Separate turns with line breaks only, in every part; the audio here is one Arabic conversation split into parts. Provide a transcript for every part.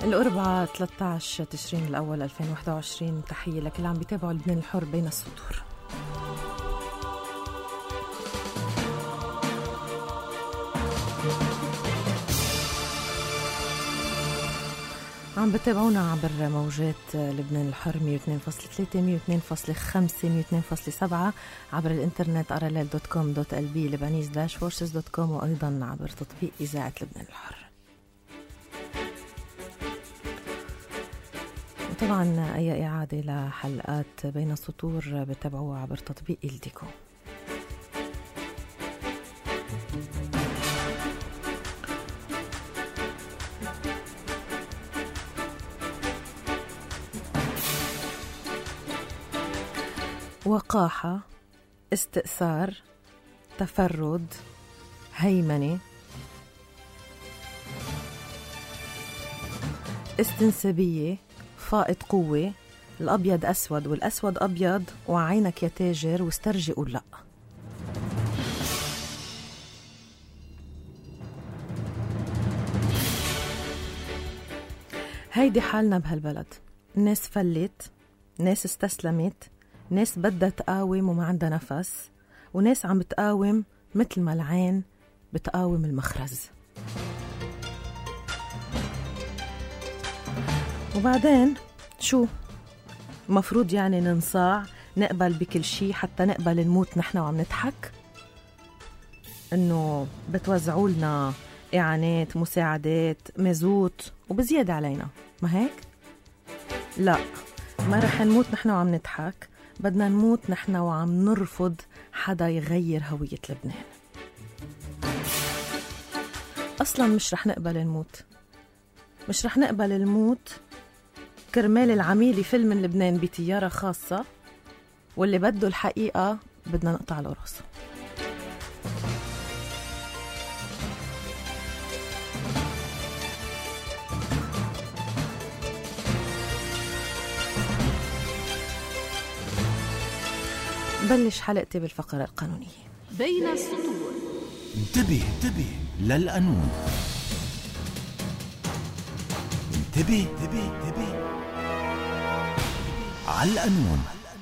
الأربعاء 13 تشرين الأول 2021. تحية لكل اللي عم بيتابعوا لبنان الحر بين السطور. عم بتابعونا عبر موجات لبنان الحر 102.3 102.5 102.7 عبر الانترنت rll.com.lb lebanese-forces.com وأيضا عبر تطبيق إذاعة لبنان الحر. طبعا أي إعادة لحلقات بين السطور بتابعوها عبر تطبيق إلديكو. وقاحة، استئثار، تفرد، هيمنة، استنسابية، فائض قوة، الأبيض أسود والأسود أبيض، وعينك يا تاجر، واسترجي قول لأ. هيدي حالنا بهالبلد. ناس فلت، ناس استسلمت، ناس بدها تقاوم وما عندها نفس، وناس عم بتقاوم مثل ما العين بتقاوم المخرز. وبعدين شو مفروض يعني ننصاع نقبل بكل شي حتى نقبل نموت نحن وعم نضحك؟ انه بتوزعوا لنا اعانات، مساعدات، مازوت وبزيادة علينا، ما هيك؟ لا، ما رح نموت نحن وعم نضحك، بدنا نموت نحن وعم نرفض حدا يغير هوية لبنان. أصلا مش رح نقبل نموت، مش رح نقبل الموت كرمال العميل يفل من لبنان بطيارة خاصة، واللي بده الحقيقة بدنا نقطع له راسه. بلش حلقتي بالفقرة القانونية.
بين السطور.
انتبه للقانون. انتبه على القانون.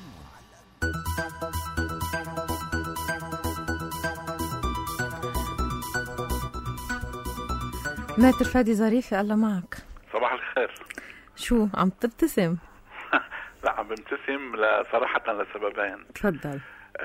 ماتر فادي ظريفة، الله معك.
صباح الخير.
شو عم تبتسم؟
لا، عم بمتسم صراحة لسببين.
تفضل.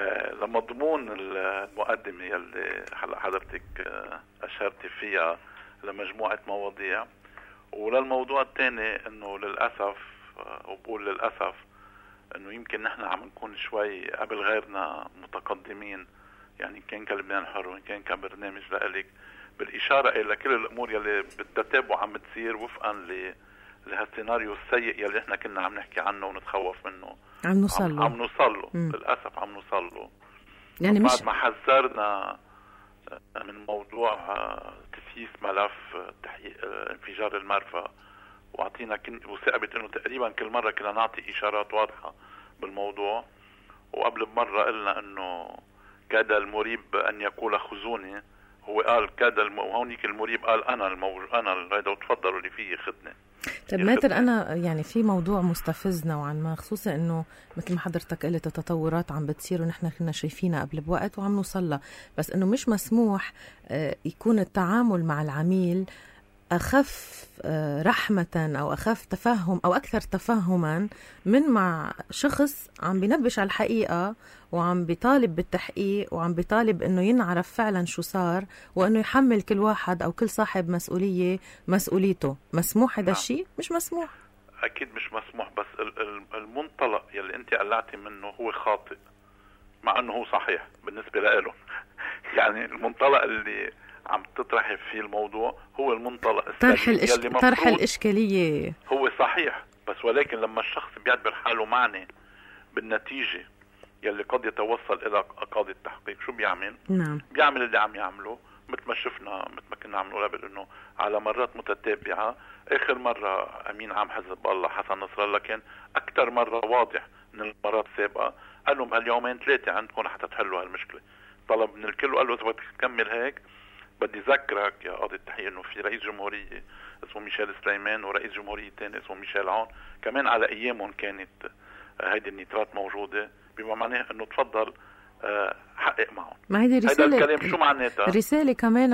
لمضمون المقدمة يلي هلا حضرتك أشرتي فيها لمجموعة مواضيع، وللموضوع الثاني انه للأسف، وبقول للأسف انه يمكن نحن عم نكون شوي قبل غيرنا متقدمين، يعني كان كلبنان الحر وإن كان كبرنامج لإلك، بالإشارة إلى كل الأمور يلي بالتتابع عم بتصير وفقا لهالسيناريو السيء يلي احنا كنا عم نحكي عنه ونتخوف منه.
عم نوصل له
للأسف عم نوصل له.
يعني
بعد ما حذرنا من موضوع تسييس ملف تحقيق انفجار المرفأ، وعطينا وثابت انه تقريبا كل مرة كنا نعطي اشارات واضحة بالموضوع، وقبل بمرة قلنا انه كاد المريب ان يقول خذوني، هو قال كاد وهونيك المريب قال انا هيدا وتفضلوا اللي فيه خدني.
طيب ماتر، أنا يعني في موضوع مستفز نوعا ما، خصوصا أنه مثل ما حضرتك قلت التطورات عم بتصير ونحن كنا شايفينها قبل بوقت وعم نوصلها، بس أنه مش مسموح يكون التعامل مع العميل أخف رحمة أو أخف تفهم أو أكثر تفهما من مع شخص عم بينبش على الحقيقة وعم بيطالب بالتحقيق وعم بيطالب أنه ينعرف فعلا شو صار، وأنه يحمل كل واحد أو كل صاحب مسؤوليته. مسموح هذا الشيء؟ مش مسموح.
أكيد مش مسموح، بس المنطلق يلي أنت قلعتي منه هو خاطئ مع أنه هو صحيح بالنسبة له. يعني المنطلق اللي عم تطرحي فيه الموضوع هو المنطلق
طرح الإشكالية
هو صحيح، بس ولكن لما الشخص بيعتبر حاله معني بالنتيجة يلي قد يتوصل إلى قاضي التحقيق، شو بيعمل؟
نعم.
بيعمل اللي عم يعمله، مثل ما شفنا، مثل ما كنا عم نقول قبل، إنه على مرات متتابعة. آخر مرة أمين عام حزب الله حسن نصر الله كان أكثر مرة واضح من المرات السابقة، قال لهم هاليومين 3 عندكم حتى تحلوا هالمشكلة. طلب من الكل وقال له إذا بدك تكمل هيك بدي ذكرك يا قاضي التحقيق انه في رئيس جمهورية اسمه ميشيل سليمان ورئيس جمهورية تاني اسمه ميشيل عون، كمان على ايامهم كانت هيدي النيترات موجودة، بما معناه انه تفضل حقق معهم.
ما هيدي رسالة،
هيدا الكلام شو معناتها؟
رسالة كمان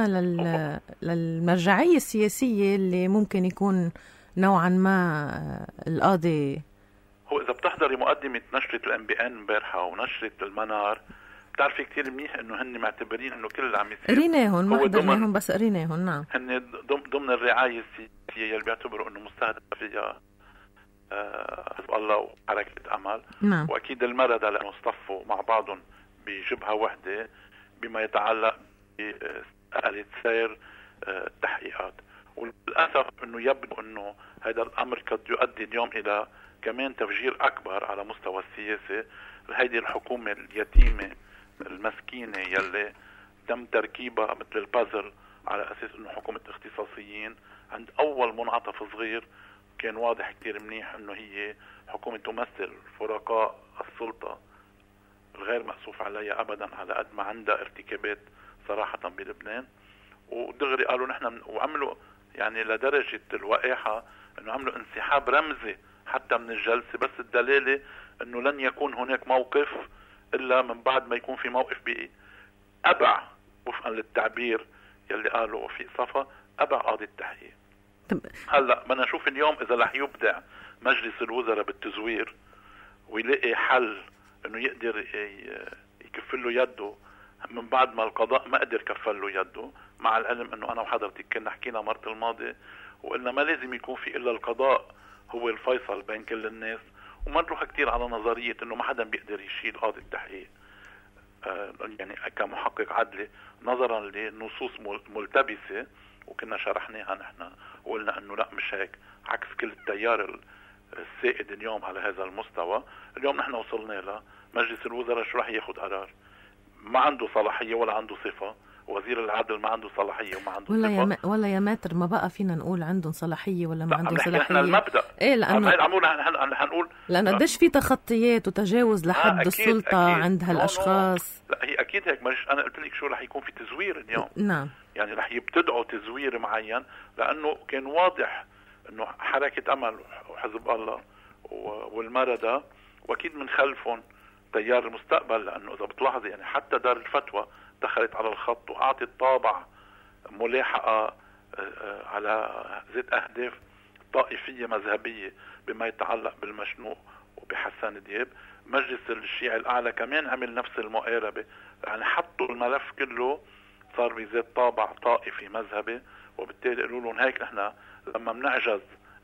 للمرجعية السياسية اللي ممكن يكون نوعا ما القاضي.
هو إذا بتحضري مقدمة نشرة الام بي ان امبارحة ونشرة المنار بتعرفي كتير منيح إنه هن معتبرين إنه كل اللي عم يصير
قريناهم، ما حضرناهم بس قريناهم. نعم،
هن ضمن الرعاية السياسية اللي بيعتبروا إنه مستهدف فيها حزب الله وحركة أمل.
نعم.
وأكيد المردة لأنه اصطفوا مع بعضهم بجبهة واحدة بما يتعلق بآلة سير التحقيقات. وللأسف أنه يبدو أنه هذا الأمر قد يؤدي اليوم إلى كمان تفجير أكبر على مستوى السياسة. هذه الحكومة اليتيمة المسكينة يلي تم تركيبها مثل البازل على أساس أنه حكومة اختصاصيين، عند أول منعطف صغير كان واضح كتير منيح أنه هي حكومة تمثل فرقاء السلطة الغير مأسوف عليها أبدا، على قد ما عندها ارتكابات صراحة بلبنان. ودغري قالوا نحن وعملوا يعني لدرجة الوقاحة أنه عملوا انسحاب رمزي حتى من الجلسة، بس الدلالة أنه لن يكون هناك موقف إلا من بعد ما يكون في موقف أبع وفقا للتعبير يلي قالوا وفي صفا أبع قاضي التحقيق. هلأ بدنا نشوف اليوم إذا رح يبدع مجلس الوزراء بالتزوير ويلاقي حل أنه يقدر يكفل له يده من بعد ما القضاء ما قدر كفل له يده، مع العلم أنه أنا وحضرتك كنا حكينا مرة الماضي وقلنا ما لازم يكون في إلا القضاء هو الفيصل بين كل الناس، وما نروح كتير على نظرية أنه ما حدا بيقدر يشيل قاضي التحقيق يعني كمحقق عدلي نظرا لنصوص ملتبسة، وكنا شرحناها نحن وقلنا أنه لا مش هيك، عكس كل التيار السائد اليوم على هذا المستوى. اليوم نحن وصلنا له مجلس الوزراء شو رح ياخد قرار؟ ما عنده صلاحية ولا عنده صفة. وزير العدل ما عنده صلاحية وما عنده صفة.
ولا يا ماتر ما بقى فينا نقول عندهم صلاحية ولا ما عندهم صلاحية.
احنا المبدأ
ايه لأنه
هنقول
لأنه قديش في تخطيات وتجاوز لحد
أكيد
السلطة
أكيد.
عند هالأشخاص.
لا هي أكيد هيك، مش أنا قلت لك شو رح يكون في تزوير اليوم.
نعم،
يعني رح يبتدعوا تزوير معين، لأنه كان واضح أنه حركة أمل وحزب الله والمردة وأكيد من خلفهم تيار المستقبل، لأنه إذا بتلاحظي يعني حتى دار الفتوى دخلت على الخط وأعطت طابع ملاحقة على ذات أهداف طائفية مذهبية بما يتعلق بالمشنوق وبحسان دياب. مجلس الشيعي الأعلى كمان عمل نفس المقاربة، يعني حطوا الملف كله صار بذات طابع طائفي مذهبي، وبالتالي قالوا لهم هيك نحن لما بنعجز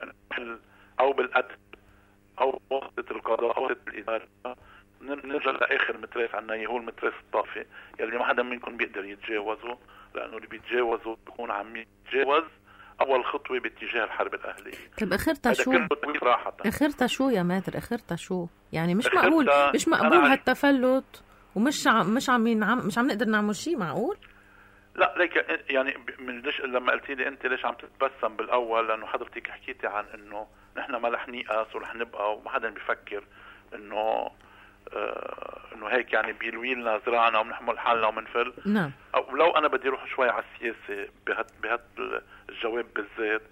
أو بالقتل أو وسط القضاء أو وسط الإدارة نرجع لآخر متراس عنا هو المتراس الطائفي يلي ما حدا منكم بيقدر يتجاوزه، لأنه اللي بيتجاوزه بيكون عم يتجاوز أول خطوة باتجاه الحرب الأهلية.
طيب آخرتها شو يا ماتر؟ آخرتها شو؟ يعني مش معقول هالتفلت ومش مش عم نقدر نعمل شيء. معقول؟
لا ليك يعني ليش لما قلتي لي انت ليش عم تتبسم بالاول؟ لانه حضرتك حكيتي عن انه نحن ما رح نيأس ورح نبقى وما حدا بيفكر انه هيك يعني بيلويلنا زراعنا وبنحمل حالنا ومنفل.
نعم.
ولو انا بدي اروح شوي على السياسه بهذا الجواب بالذات،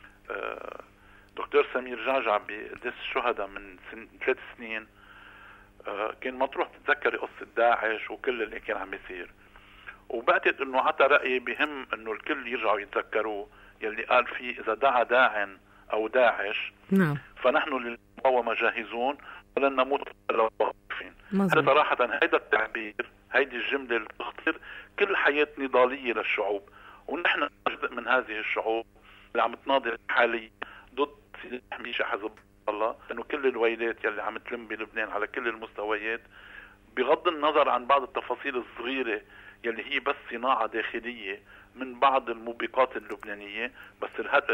دكتور سمير جعجع بقداس الشهداء من 3 سنين كان مطروح تتذكري قصه داعش وكل اللي كان عم يصير، وبعتقد انه عطى رأي بهم انه الكل يرجعوا يتذكروه يلي قال فيه اذا دعا داع او داعش
نعم
فنحن للمقاومة جاهزون ولن نموت الا واقفين. هذا صراحة هيدا التعبير، هيدي الجملة اللي تخطر كل حياة نضالية للشعوب، ونحن جزء من هذه الشعوب اللي عم تناضل حاليا ضد سلاح ميشا حزب الله، لانه كل الويلات يلي عم تلم بلبنان على كل المستويات بغض النظر عن بعض التفاصيل الصغيرة يلي هي بس صناعة داخلية من بعض الموبقات اللبنانية، بس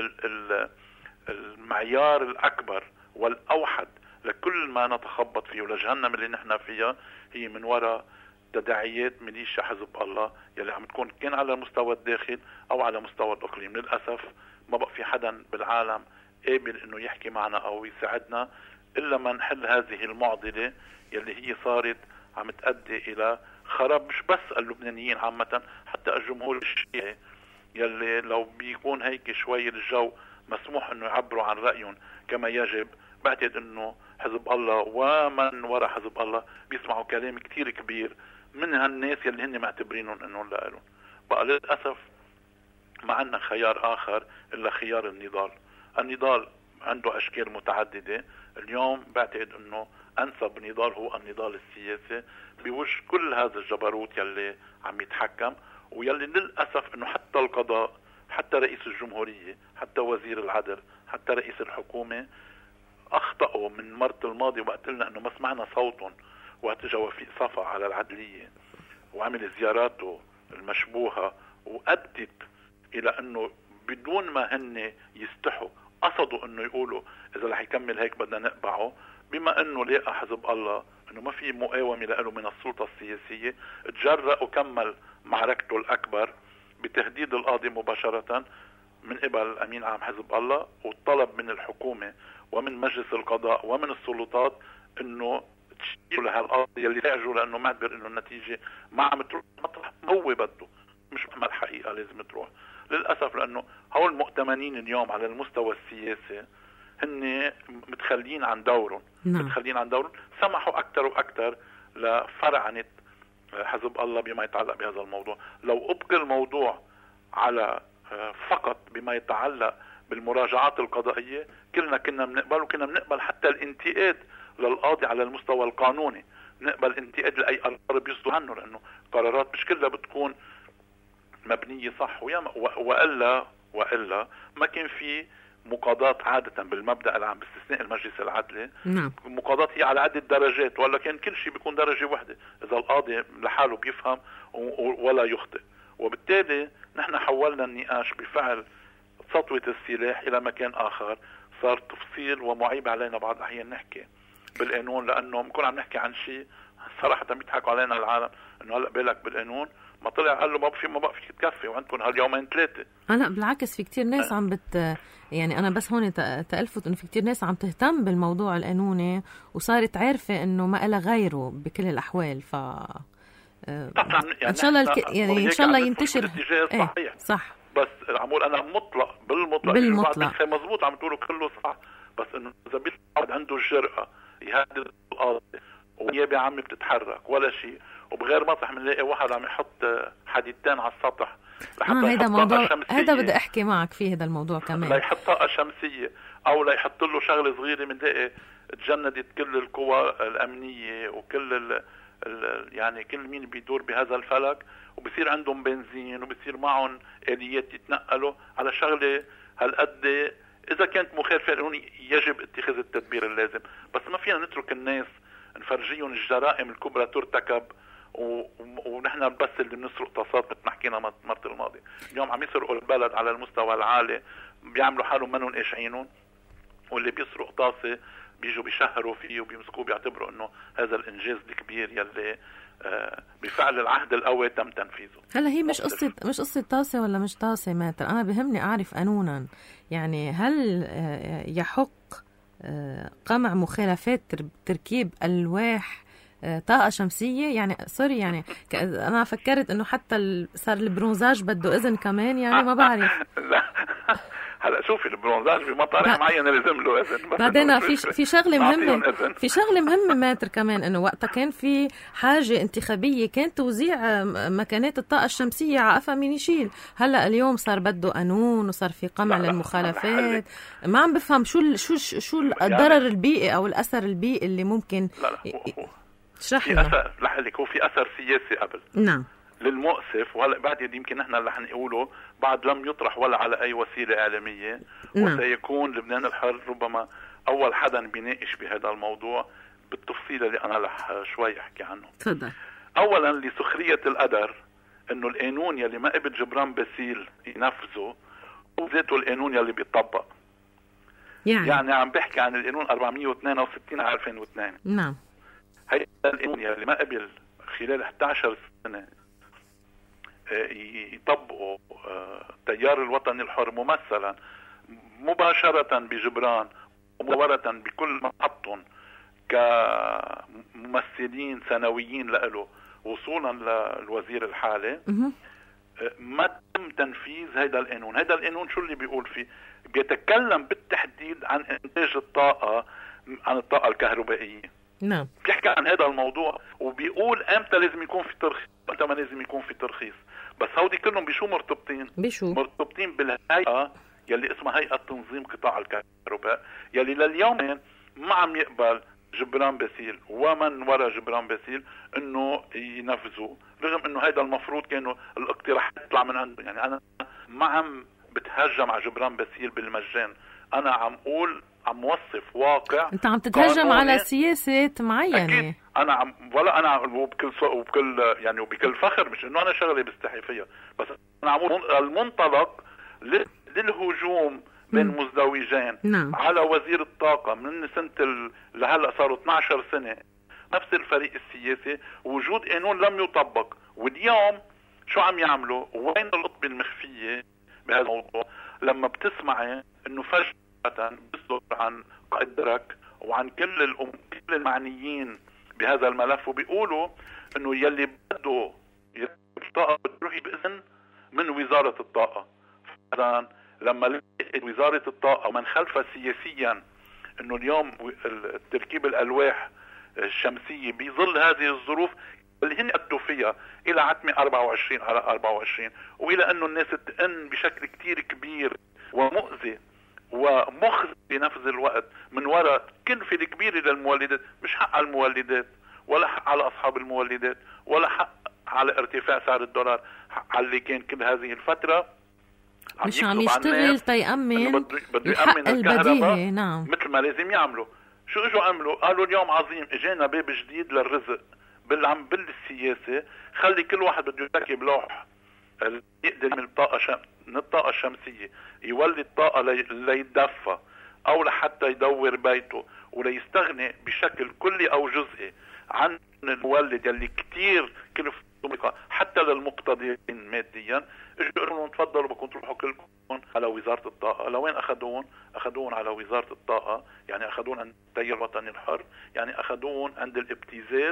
المعيار الأكبر والأوحد لكل ما نتخبط فيه ولجهنم اللي نحن فيها هي من وراء تداعيات ميليشيا حزب الله يلي عم تكون كان على مستوى الداخل أو على مستوى الإقليم. للأسف ما بقى في حدا بالعالم قابل إنه يحكي معنا أو يساعدنا إلا ما نحل هذه المعضلة يلي هي صارت عم تؤدي إلى خرب مش بس اللبنانيين عامة، حتى الجمهور الشيعي يلي لو بيكون هيك شوي الجو مسموح انه يعبروا عن رأيهم كما يجب، بعتقد انه حزب الله ومن وراء حزب الله بيسمعوا كلام كتير كبير من هالناس يلي هن معتبرينهم انهم لقالهم. بقى للأسف ما عندنا خيار آخر إلا خيار النضال. النضال عنده أشكال متعددة. اليوم بعتقد أنه أنسب نضال هو النضال السياسي بوجه كل هذا الجبروت يلي عم يتحكم، ويلي للأسف أنه حتى القضاء، حتى رئيس الجمهورية، حتى وزير العدل، حتى رئيس الحكومة أخطأوا من مرة الماضي وقت لنا أنه ما سمعنا صوتهم وقت جا وفيق صفا على العدلية وعمل زياراته المشبوهة، وأدت إلى أنه بدون ما هن يستحوا قصدوا أنه يقولوا إذا رح يكمل هيك بدنا نقبعه، بما أنه لقى حزب الله أنه ما في مقاومة له من السلطة السياسية، تجرأ وكمل معركته الأكبر بتهديد القاضي مباشرة من قبل أمين عام حزب الله، وطلب من الحكومة ومن مجلس القضاء ومن السلطات أنه تشيلوا لهالقاضي اللي تعجوا، لأنه معتبر أنه النتيجة ما عم تروح مطرح ما هو بده، مش ما الحقيقة لازم تروح. للأسف لأنه هول المؤتمنين اليوم على المستوى السياسي هن متخلين عن دورهم، متخلين عن دورهم، سمحوا أكثر وأكثر لفرعنة حزب الله بما يتعلق بهذا الموضوع. لو أبقى الموضوع على فقط بما يتعلق بالمراجعات القضائية كلنا كنا بنقبل، وكنا بنقبل حتى الانتقاد للقاضي على المستوى القانوني، نقبل انتقاد لأي قرار بيصدر عنه، لأنه قرارات مش كلها بتكون مبنية صح، وإلا ما كان في مقاضاة عادة بالمبدأ العام باستثناء المجلس العدلي. مقاضاة هي على عدة درجات، ولا كان كل شيء بيكون درجة واحدة إذا القاضي لحاله بيفهم ولا يخطئ. وبالتالي نحن حولنا النقاش بفعل سطوة السلاح إلى مكان آخر، صار تفصيل ومعيب علينا بعض الأحيان نحكي بالقانون، لأنه بنكون عم نحكي عن شيء صراحة بيضحكوا علينا العالم إنه هلأ بالك بالقانون، ما طلع قال له ما بقى فيك تكفي وعندكم هاليومين ثلاثة.
لا بالعكس، في كتير ناس عم يعني أنا بس هون تألفت إنه في كتير ناس عم تهتم بالموضوع القانوني وصارت عارفة إنه ما إلها غيره بكل الأحوال. ف
يعني
إن شاء الله يعني إن شاء الله ينتشر.
صحيح
صح،
بس عمول أنا بالمطلق مزبوط عم تقولوا كله صح، بس إنه إذا بيطلع عنده الجرأة يهدد القاضي ونيابة عامة بتتحرك ولا شيء، وبغير مطرح بنلاقي واحد عم يحط حديدتين على السطح
هيدا موضوع، هذا بدي احكي معك فيه، هذا الموضوع كمان،
لا يحط طاقة شمسية او لا يحط له شغله صغيره، بنلاقي تجندت كل القوى الامنيه وكل يعني كل مين بيدور بهذا الفلك، وبصير عندهم بنزين وبصير معهم اليات يتنقلوا على شغله هالقد اذا كانت مخالفه للقانون يجب اتخاذ التدبير اللازم. بس ما فينا نترك الناس نفرجيهم الجرائم الكبرى ترتكب ونحن بس اللي بنسرق طاسات مثل ما حكينا مرة الماضية. اليوم عم يسرقوا البلد على المستوى العالي، بيعملوا حالهم منهم قاشعينهم، واللي بيسرق طاسة بيجوا بيشهروا فيه وبيمسكوه بيعتبروا انه هذا الانجاز الكبير يلي بفعل العهد القوي تم تنفيذه.
هلا هي مش قصة طاسة ولا مش طاسة ماتر، انا بهمني اعرف قانونا يعني هل يحق قمع مخالفات تركيب ألواح طاقة شمسية؟ يعني سوري، يعني أنا فكرت إنه حتى صار البرونزاج بده إذن كمان، يعني ما بعرف.
لا هلا شوفي البرونزاج بمطارح معينة لازم له إذن.
بعدين في شغلة مهمة، في شغلة مهمة ماتر كمان، إنه وقتها كان في حاجة انتخابية كان توزيع مكانات الطاقة الشمسية على قفا مين يشيل. هلا اليوم صار بده قانون وصار في قمع للمخالفات. ما عم بفهم شو الضرر البيئي أو الأثر البيئي اللي ممكن. اشرح لنا.
لك هو في أثر سياسي قبل.
نعم.
للمؤسف، وهلا بعد يمكن نحن اللي حنقوله بعد لم يطرح ولا على أي وسيلة إعلامية. وسيكون لبنان الحر ربما أول حدا بيناقش بهذا الموضوع بالتفصيل اللي أنا رح شوي أحكي عنه.
تفضل.
أولا لسخرية القدر إنه القانون يلي ما قبل جبران باسيل ينفذه وذاته القانون يلي بيطبق. يعني عم بحكي عن القانون 462 على 2002.
نعم.
هيدا القانون يلي ما قبل خلال 11 سنة يطبقوا التيار الوطني الحر ممثلا مباشرة بجبران ومباشرة بكل محطهم كممثلين سنويين له وصولا للوزير الحالي ما تم تنفيذ هذا القانون. هذا القانون شو اللي بيقول فيه؟ بيتكلم بالتحديد عن انتاج الطاقة، عن الطاقة الكهربائية.
نعم.
بيحكي عن هذا الموضوع وبيقول امتى لازم يكون في ترخيص وامتى ما لازم يكون في ترخيص. بس هودي كلهم بشو مرتبطين؟ مرتبطين بالهيئة يلي اسمها هيئة تنظيم قطاع الكهرباء، يلي لليوم ما عم يقبل جبران باسيل ومن وراء جبران باسيل انه ينفذوا، رغم انه هيدا المفروض كانوا الاقتراح يطلع من عنده. يعني انا ما عم بتهجم على جبران باسيل بالمجان، انا عم اقول عم وصف واقع.
انت عم تتهجم على سياسة معينة.
أكيد. انا عم ولا انا وبكل يعني وبكل فخر، مش انه انا شغلي بستحي فيها، بس انا عم اقول المنطلق للهجوم بين مزدوجين.
نعم.
على وزير الطاقة من سنة لهلا صاروا 12 سنة نفس الفريق السياسي، وجود قانون لم يطبق. واليوم شو عم يعملوا؟ وين القطبة المخفية بهذا الموضوع؟ لما بتسمعي انه فجأة بيصدر عن قائد درك وعن كل المعنيين بهذا الملف، وبيقولوا انه يلي بده الطاقة بتروح بإذن من وزارة الطاقة. لما لقيت وزارة الطاقة ومن خلفها سياسيا انه اليوم تركيب الألواح الشمسية بظل هذه الظروف اللي هن أدوا فيها إلى عتمة 24 على 24، وإلى أنه الناس تئن بشكل كتير كبير ومؤذي ومخزي بنفس الوقت من وراء كلفة كبيرة للمولدات، مش حق على المولدات ولا حق على أصحاب المولدات ولا حق على ارتفاع سعر الدولار، حق على اللي كان كل هذه الفترة
مش عم يشتغل تيأمن الحق البديهي. نعم.
مثل ما لازم يعملوا. شو اجوا عملوا؟ قالوا اليوم عظيم اجانا باب جديد للرزق بالسياسة، خلي كل واحد بده يركب لوح يقدر يعمل طاقة من الطاقة الشمسية، يولد طاقة ليتدفى او لحتى يدور بيته وليستغني بشكل كلي او جزئي عن المولد يلي كتير كلفته حتى للمقتدرين ماديا. اجوا قالوا لهم تفضلوا بدكم تروحوا كلكم على وزارة الطاقة. لوين اخذوهم؟ اخذوهم على وزارة الطاقة، يعني اخذوهم عند التيار الوطني الحر، يعني اخذوهم عند الابتزاز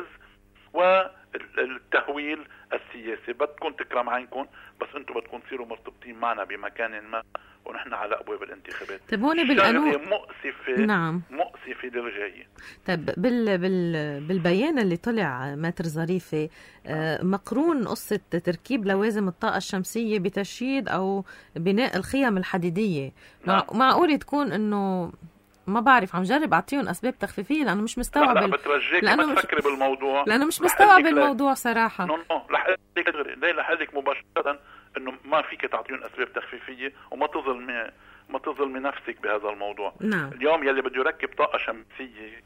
والتهويل السياسي. بدكم تكرم عينكم، بس انتم بدكم تصيروا مرتبطين معنا بمكان ما ونحن على ابواب الانتخابات.
طيب هون بالقانون
مؤسفة.
نعم.
مؤسفة للغاية.
طيب بالبيان اللي طلع ماتر ظريفة مقرون قصة تركيب لوازم الطاقة الشمسية بتشييد او بناء الخيم الحديدية. معقول تكون انه ما بعرف، عم جرب اعطيهم اسباب تخفيفيه لانه مش مستوعب.
لا بترجيك ما تفكري بالموضوع
لانه مش مستوعب الموضوع صراحه.
رح لك مباشره انه ما فيك تعطيهم اسباب تخفيفيه وما تظلمي نفسك بهذا الموضوع.
نعم.
اليوم يلي بده يركب طاقه شمسيه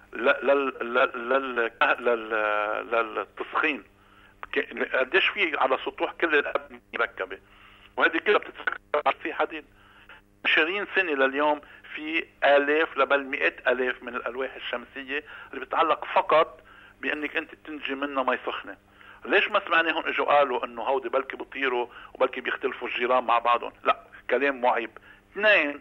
للتسخين قديش في على سطوح كل الابنيه مركبه، وهذه كلها بتتفكر في حديد. 20 سنه لليوم في آلاف بل 100,000 من الألواح الشمسية اللي بتتعلق فقط بأنك أنت تنجي منها مي سخنة. ليش ما سمعناهم اجوا قالوا انه هودي بلكي بيطيروا وبلكي بيختلفوا الجيران مع بعضهم؟ لا، كلام معيب. اثنين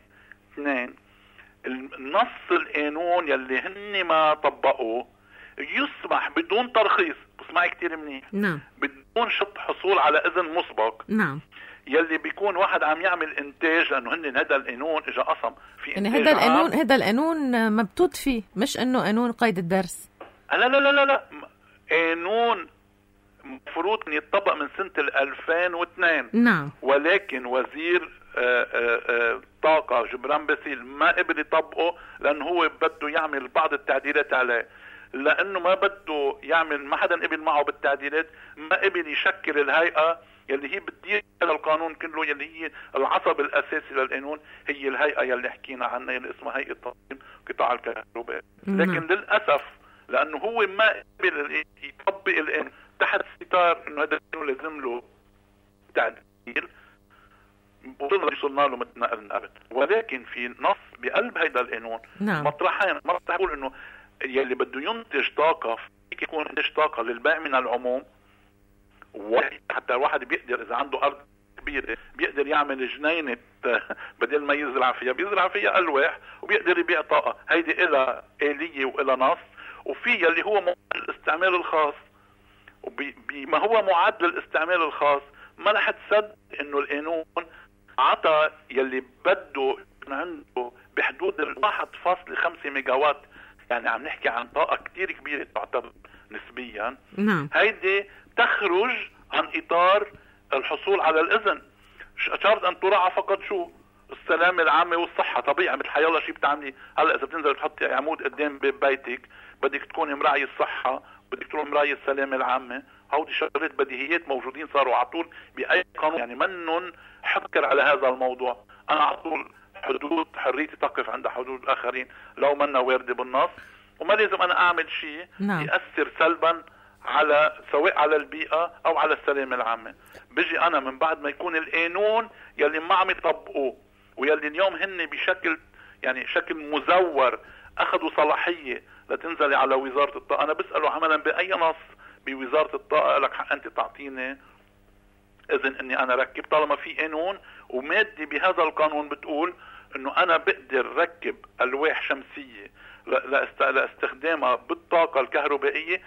النص القانون يلي هن ما طبقوه يسمح بدون ترخيص، بسمعي كتير منيح.
نعم.
بدون شرط حصول على إذن مسبق.
نعم.
يلي بيكون واحد عم يعمل انتاج، لانه هن هذا القانون اجى قسم في
يعني هذا القانون مبتوط فيه، مش انه قانون قيد الدرس.
لا قانون مفروض ان يتطبق من سنة 2002.
نعم.
ولكن وزير طاقة جبران باسيل ما قبل يطبقه لانه هو بده يعمل بعض التعديلات عليه، لانه ما بده يعمل، ما حدا قبل معه بالتعديلات، ما قبل يشكل الهيئة يلي هي بتدير هذا القانون كله، يلي هي العصب الاساسي للقانون، هي الهيئة يلي حكينا عنها يلي اسمها هيئة تنظيم قطاع الكهرباء. لكن للأسف لانه هو ما قبل يطبق القانون تحت ستار انه هذا القانون لازم له تعديل، وصلنا له مثل قبل. ولكن في نص بقلب هذا القانون مطرحين، مرة يقول انه يلي بده ينتج طاقة فيك يكون ينتج طاقة للبيع من العموم، وحتى الواحد بيقدر اذا عنده ارض كبيرة بيقدر يعمل جنينة بدل ما يزرع فيها، بيزرع فيها الواح وبيقدر يبيع طاقة. هيدي إلى آلية وإلى نص. وفي يلي هو الاستعمال الخاص، وبما هو معد للاستعمال الخاص، ما رح تصدق انه القانون عطى يلي بده عنده بحدود 1.5 ميجا وات، يعني عم نحكي عن طاقة كتير كبيرة تعتبر نسبيا.
نعم.
هيدي تخرج عن إطار الحصول على الإذن، شرط أن تراعى فقط شو؟ السلامة العامة والصحة. طبيعي مثل حيالله شيء بتعملي هلا، إذا بتنزل تحطي عمود قدام باب بيتك بدك تكون مراعي الصحة، بدك تكون مراعي السلامة العامة. هودي شغلات بديهيات موجودين صاروا على طول بأي قانون، يعني منن حكر على هذا الموضوع. أنا على طول حدود حريتي تقف عند حدود الآخرين لو منا واردة بالنص، وما لازم أنا أعمل شيء يأثر سلبا على سواء على البيئة أو على السلامة العامة. بيجي أنا من بعد ما يكون القانون يلي ما عم يطبقوه، ويلي اليوم هن بشكل يعني شكل مزور أخذوا صلاحية لتنزل على وزارة الطاقة. أنا بسأله عملا بأي نص بوزارة الطاقة لك حق أنت تعطيني إذن إني أنا ركب، طالما في قانون ومادة بهذا القانون بتقول إنه أنا بقدر ركب ألواح شمسية لاستخدامها بالطاقة الكهربائية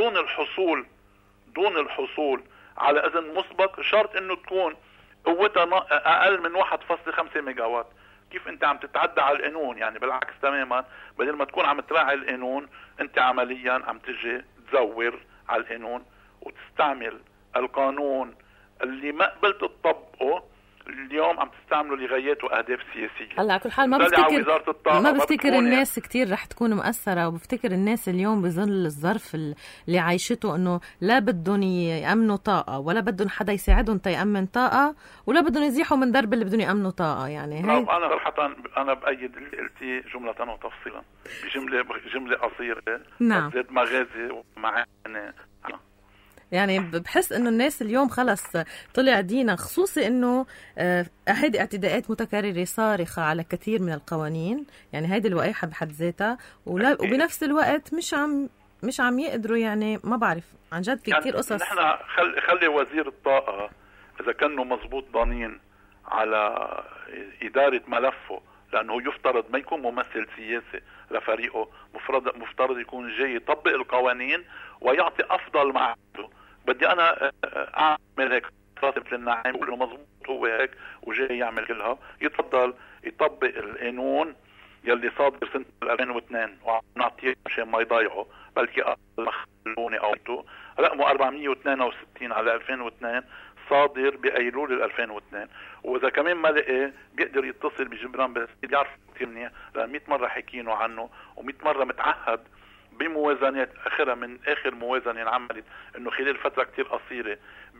دون الحصول على إذن مسبق، شرط إنه تكون قوتها أقل من 1.5 ميجا وات. كيف أنت عم تتعدى على القانون؟ يعني بالعكس تماما، بدل ما تكون عم تراعي القانون أنت عمليا عم تجي تزور على القانون وتستعمل القانون اللي ما قبلت تطبقه اليوم عم تستعمله لغايات واهداف سياسيه.
هلا على كل حال ما بفتكر الناس كتير رح تكون مؤثره، وبفتكر الناس اليوم بظل الظرف اللي عايشته انه لا بدهم يامنوا طاقه ولا بدهم حدا يساعدهم تيامن طاقه، ولا بدهم يزيحوا من درب اللي بدهم يامنوا طاقه. يعني
انا صراحه انا بايد اللي قلتيه جمله وتفصيلا بجمله قصيره.
نعم.
زاد مغازي ومعاني.
يعني بحس انه الناس اليوم خلص طلع دينا، خصوصي انه هيدي اعتداءات متكرره صارخه على كثير من القوانين، يعني هيدي الوقائح بحد ذاتها، وبنفس الوقت مش عم يقدروا، يعني ما بعرف عن جد في كثير قصص.
نحن خلي وزير الطاقه اذا كانوا مزبوط ضانين على اداره ملفه، لانه يفترض ما يكون ممثل سياسي لفريقه، مفترض يكون جاي يطبق القوانين ويعطي افضل ما عنده. بدي انا اعمل هيك مثل النعيم يقول له مضبوط هو هيك وجاي يعمل كلها، يتفضل يطبق القانون يلي صادر سنه 2002 ونعطيه مشان ما يضيعه، بلكي مخلوني او رقمه 462 على 2002 صادر بايلول 2002. واذا كمان ما لقي بيقدر يتصل بجبران، بس بيعرف كثير منيح لان 100 مره حكينه عنه و100 مره متعهد بموازنات اخرها من اخر موازنه انعملت انه خلال فتره كتير قصيره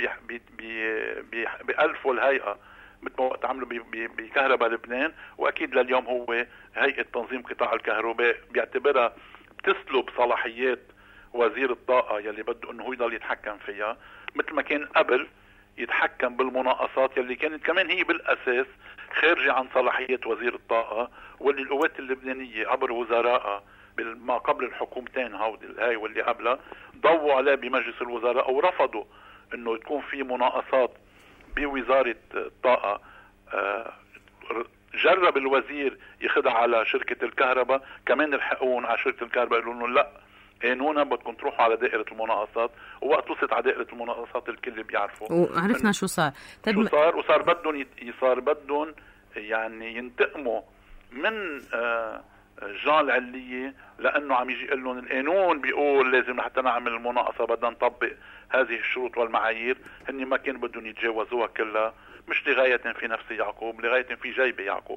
بألفوا الهيئه مثل ما وقت عملوا بكهرباء لبنان. واكيد لليوم هو هيئه تنظيم قطاع الكهرباء بيعتبرها بتسلب صلاحيات وزير الطاقه يلي بده انه هو يضل يتحكم فيها، مثل ما كان قبل يتحكم بالمناقصات يلي كانت كمان هي بالاساس خارجه عن صلاحيات وزير الطاقه، واللي القوات اللبنانيه عبر وزرائها ما قبل الحكومتين هاي واللي قبلها ضووا عليه بمجلس الوزراء ورفضوا انه تكون في مناقصات بوزارة الطاقة. جرب الوزير يخدع على شركة الكهرباء، كمان الحقون على شركة الكهرباء يقولوا لهم لا قانونا بدكم تروحوا على دائرة المناقصات، ووقت وصلت على دائرة المناقصات الكل بيعرفوا
وعرفنا شو صار.
طيب وصار بدهم يعني ينتقموا من جان العلية، لأنه عم يجي يقول لهم القانون بيقول لازم حتى نعمل المناقصة بدنا نطبق هذه الشروط والمعايير. هني ما كان بدهم يتجاوزوها كلها، مش لغاية في نفس يعقوب، لغاية في جيب يعقوب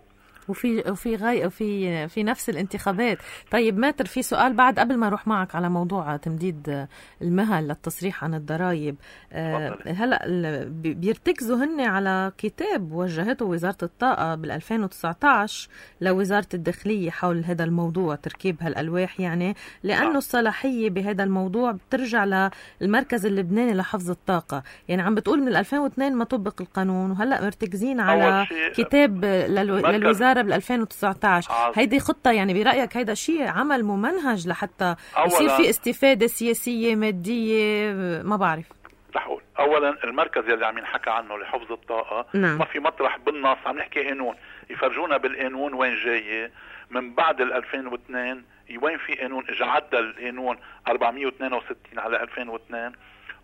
وفي نفس الانتخابات. طيب ماتر، في سؤال بعد قبل ما اروح معك على موضوع تمديد المهل للتصريح عن الضرائب. هلا بيرتكزوا هن على كتاب وجهته وزارة الطاقة بال2019 لوزارة الداخلية حول هذا الموضوع، تركيب هالألواح، يعني لأنه الصلاحية بهذا الموضوع بترجع للمركز اللبناني لحفظ الطاقة. يعني عم بتقول من 2002 ما طبق القانون، وهلا مرتكزين على كتاب للوزارة بال2019. هيدي خطة، يعني برأيك هيدا شيء عمل ممنهج لحتى يصير في استفادة سياسية مادية؟ ما بعرف.
رح أقول أولا المركز اللي عم ينحكى عنه لحفظ الطاقة ما في مطرح بالنص عم نحكي قانون، يفرجونا بالقانون وين جاي من بعد 2002 وين في قانون اجى عدل القانون 462 على 2002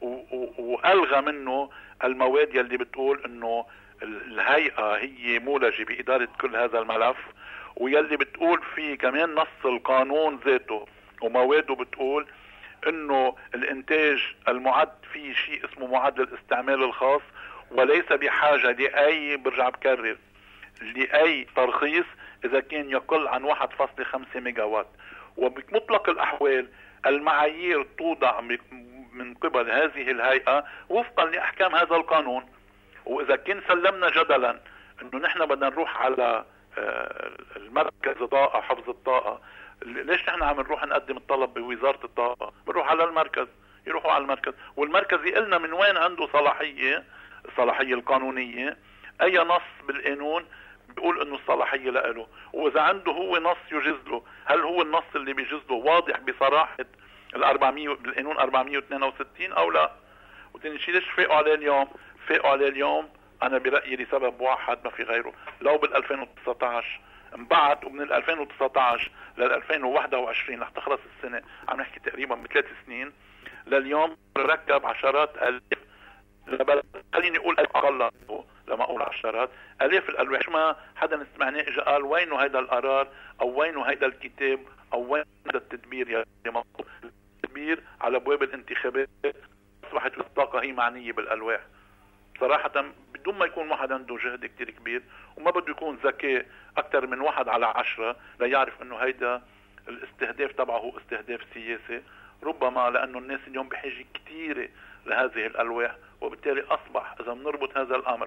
والغى منه المواد يلي بتقول انه الهيئة هي مولجة بإدارة كل هذا الملف، ويلي بتقول فيه كمان نص القانون ذاته ومواده بتقول انه الانتاج المعد فيه شيء اسمه معدل الاستعمال الخاص، وليس بحاجة لأي برجع بكرر لأي ترخيص إذا كان يقل عن 1.5 ميجا وات. وبمطلق الأحوال المعايير توضع من قبل هذه الهيئة وفقا لأحكام هذا القانون. وإذا كان سلمنا جدلا أنه نحن بدنا نروح على المركز طاقة حفظ الطاقة، ليش نحن عم نروح نقدم الطلب بوزارة الطاقة؟ بنروح على المركز، يروحوا على المركز والمركز يقلنا من وين عنده الصلاحية القانونية، أي نص بالقانون بيقول انه الصلاحية لأله، واذا عنده هو نص يجيز له، هل هو النص اللي بيجيز له واضح بصراحة بالقانون 462 او لا؟ وتاني شيء ليش فاقوا عليه اليوم؟ انا برأيي لسبب واحد ما في غيره. لو بال 2019 انبعت، ومن ال 2019 لل 2021 رح تخلص السنة، عم نحكي تقريبا ب3 سنين، لليوم ركب عشرات الاف، خليني اقول اقل لما اقول عشرات الاف الالواح. ما حدا نسمعناه اجى قال وينه هيدا القرار او وينه هيدا الكتاب او وين هذا التدبير يا مطلوب. التدبير على ابواب الانتخابات اصبحت الطاقه هي معنيه بالالواح صراحه، بدون ما يكون واحد عنده جهد كتير كبير، وما بده يكون ذكي اكثر من 1 على 10 ليعرف انه هيدا الاستهداف تبعه هو استهداف سياسي، ربما لانه الناس اليوم بحاجه كثيره لهذه الالواح. وبالتالي اصبح اذا بنربط هذا الامر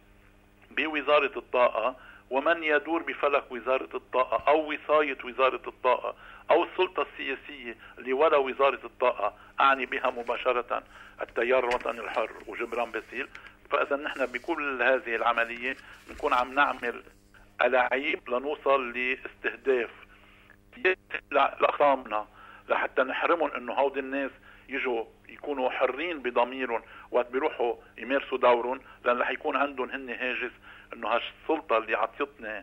بوزارة الطاقة ومن يدور بفلك وزارة الطاقة او وصاية وزارة الطاقة او السلطة السياسية اللي ولا وزارة الطاقة، اعني بها مباشرة التيار الوطني الحر وجبران باسيل، فاذا نحن بكل هذه العملية بنكون عم نعمل ألاعيب لنوصل لاستهداف لأخصامنا لحتى نحرمهم انه هودي الناس يجوا يكونوا حرين بضميرهم وقت بيروحوا يمارسوا دورهم، لان رح يكون عندهم هن هاجس انه هالسلطه اللي عطيتني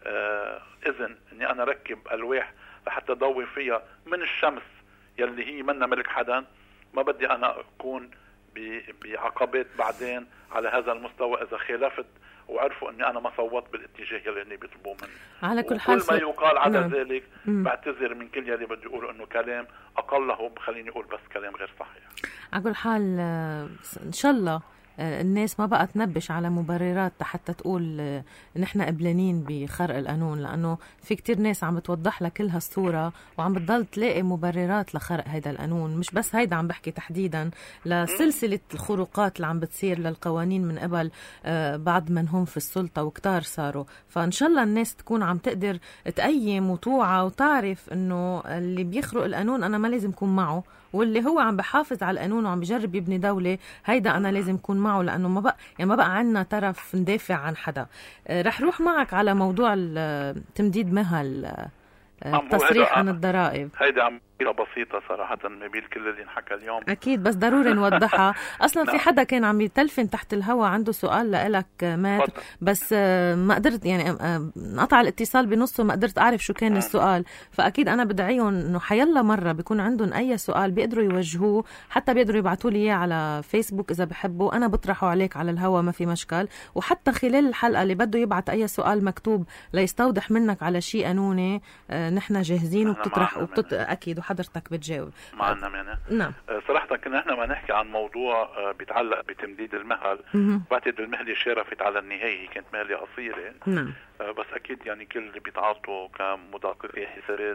اذن اني انا ركب الواح لحتى ضوي فيها من الشمس يلي هي منا ملك حدا، ما بدي انا اكون بعقبات بعدين على هذا المستوى اذا خالفت وعرفوا اني انا ما صوت بالاتجاه اللي هن بيطلبوه مني.
على كل حال
كل ما يقال على ذلك بعتذر من كل يلي بدي اقوله انه كلام اقله خليني اقول بس كلام غير صحيح.
على كل حال ان شاء الله الناس ما بقى تنبش على مبررات حتى تقول نحن قبلانين بخرق القانون، لأنه في كتير ناس عم بتوضح لك كل هالصورة وعم بتضل تلاقي مبررات لخرق هيدا القانون. مش بس هيدا عم بحكي تحديدا لسلسلة الخروقات اللي عم بتصير للقوانين من قبل بعض من هم في السلطة وكتار صاروا. فإن شاء الله الناس تكون عم تقدر تقيم وتوعى وتعرف إنه اللي بيخرق القانون أنا ما لازم أكون معه، واللي هو عم بحافظ على القانون وعم بيجرب يبني دولة هيدا أنا لازم أكون معه، لأنه ما بقى عنا طرف ندافع عن حدا. رح روح معك على موضوع تمديد مهل التصريح عن الضرائب.
هيدا عملية بسيطة صراحة ما بين كل اللي انحكى اليوم.
أكيد بس ضروري نوضحها. أصلا في حدا كان عم يتلفن تحت الهوا عنده سؤال لإلك مات، بس ما قدرت يعني انقطع الاتصال بنصه، ما قدرت أعرف شو كان السؤال. فأكيد أنا بدعيهم إنه حيلا مرة بيكون عندهم أي سؤال بيقدروا يوجهوه، حتى بيقدروا يبعتوا لي إياه على فيسبوك إذا بحبوا، أنا بطرحه عليك على الهوا ما في مشكل. وحتى خلال الحلقة اللي بده يبعت أي سؤال مكتوب ليستوضح منك على شيء قانوني نحن جاهزين وبتطرح أكيد وحضرتك بتجاوب
معنا يعني.
نعم
صراحة كنا احنا ما نحكي عن موضوع بيتعلق بتمديد المهل. بعتقد المهلة شرفت على النهاية، كانت مهلة قصيرة.
نعم.
بس أكيد يعني كل اللي بيتعاطوا كمدققي حسابات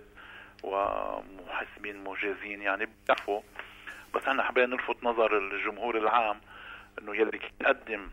ومحاسبين مجازين يعني بيعرفوا. بس احنا حابين نلفت نظر الجمهور العام انه يلي قدم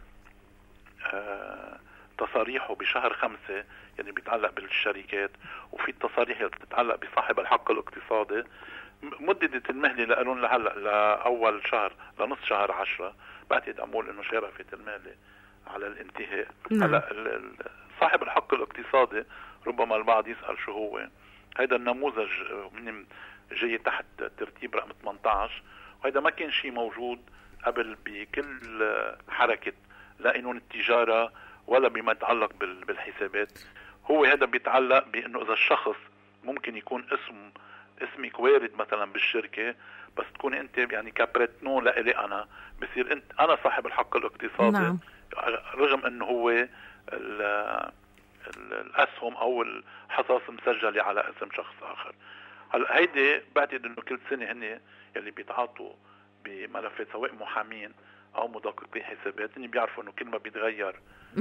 تصاريحه بشهر 5 يعني بيتعلق بالشركات، وفي التصاريح اللي بتتعلق بصاحب الحق الاقتصادي مددت المهلة لقالون لهلا لأول شهر لنص شهر 10. بعتقد أقول إنه شرفت المهلة على الانتهاء. هلا صاحب الحق الاقتصادي ربما البعض يسأل شو هو. هيدا النموذج من جاي تحت ترتيب رقم 18، وهيدا ما كان شيء موجود قبل بكل حركة لا قانون التجارة ولا بما يتعلق بالحسابات. هو هذا بيتعلق بأنه إذا الشخص ممكن يكون اسم اسمك وارد مثلا بالشركه، بس تكوني انت يعني كابريتنو لإلي انا، بصير انت انا صاحب الحق الاقتصادي.
نعم.
رغم انه هو الاسهم او الحصص مسجله على اسم شخص اخر. هلا هيدي بعتقد انه كل سنه هن يلي بيتعاطوا بملفات سواء محامين او مدققين حسابات هن بيعرفوا انه كل ما بيتغير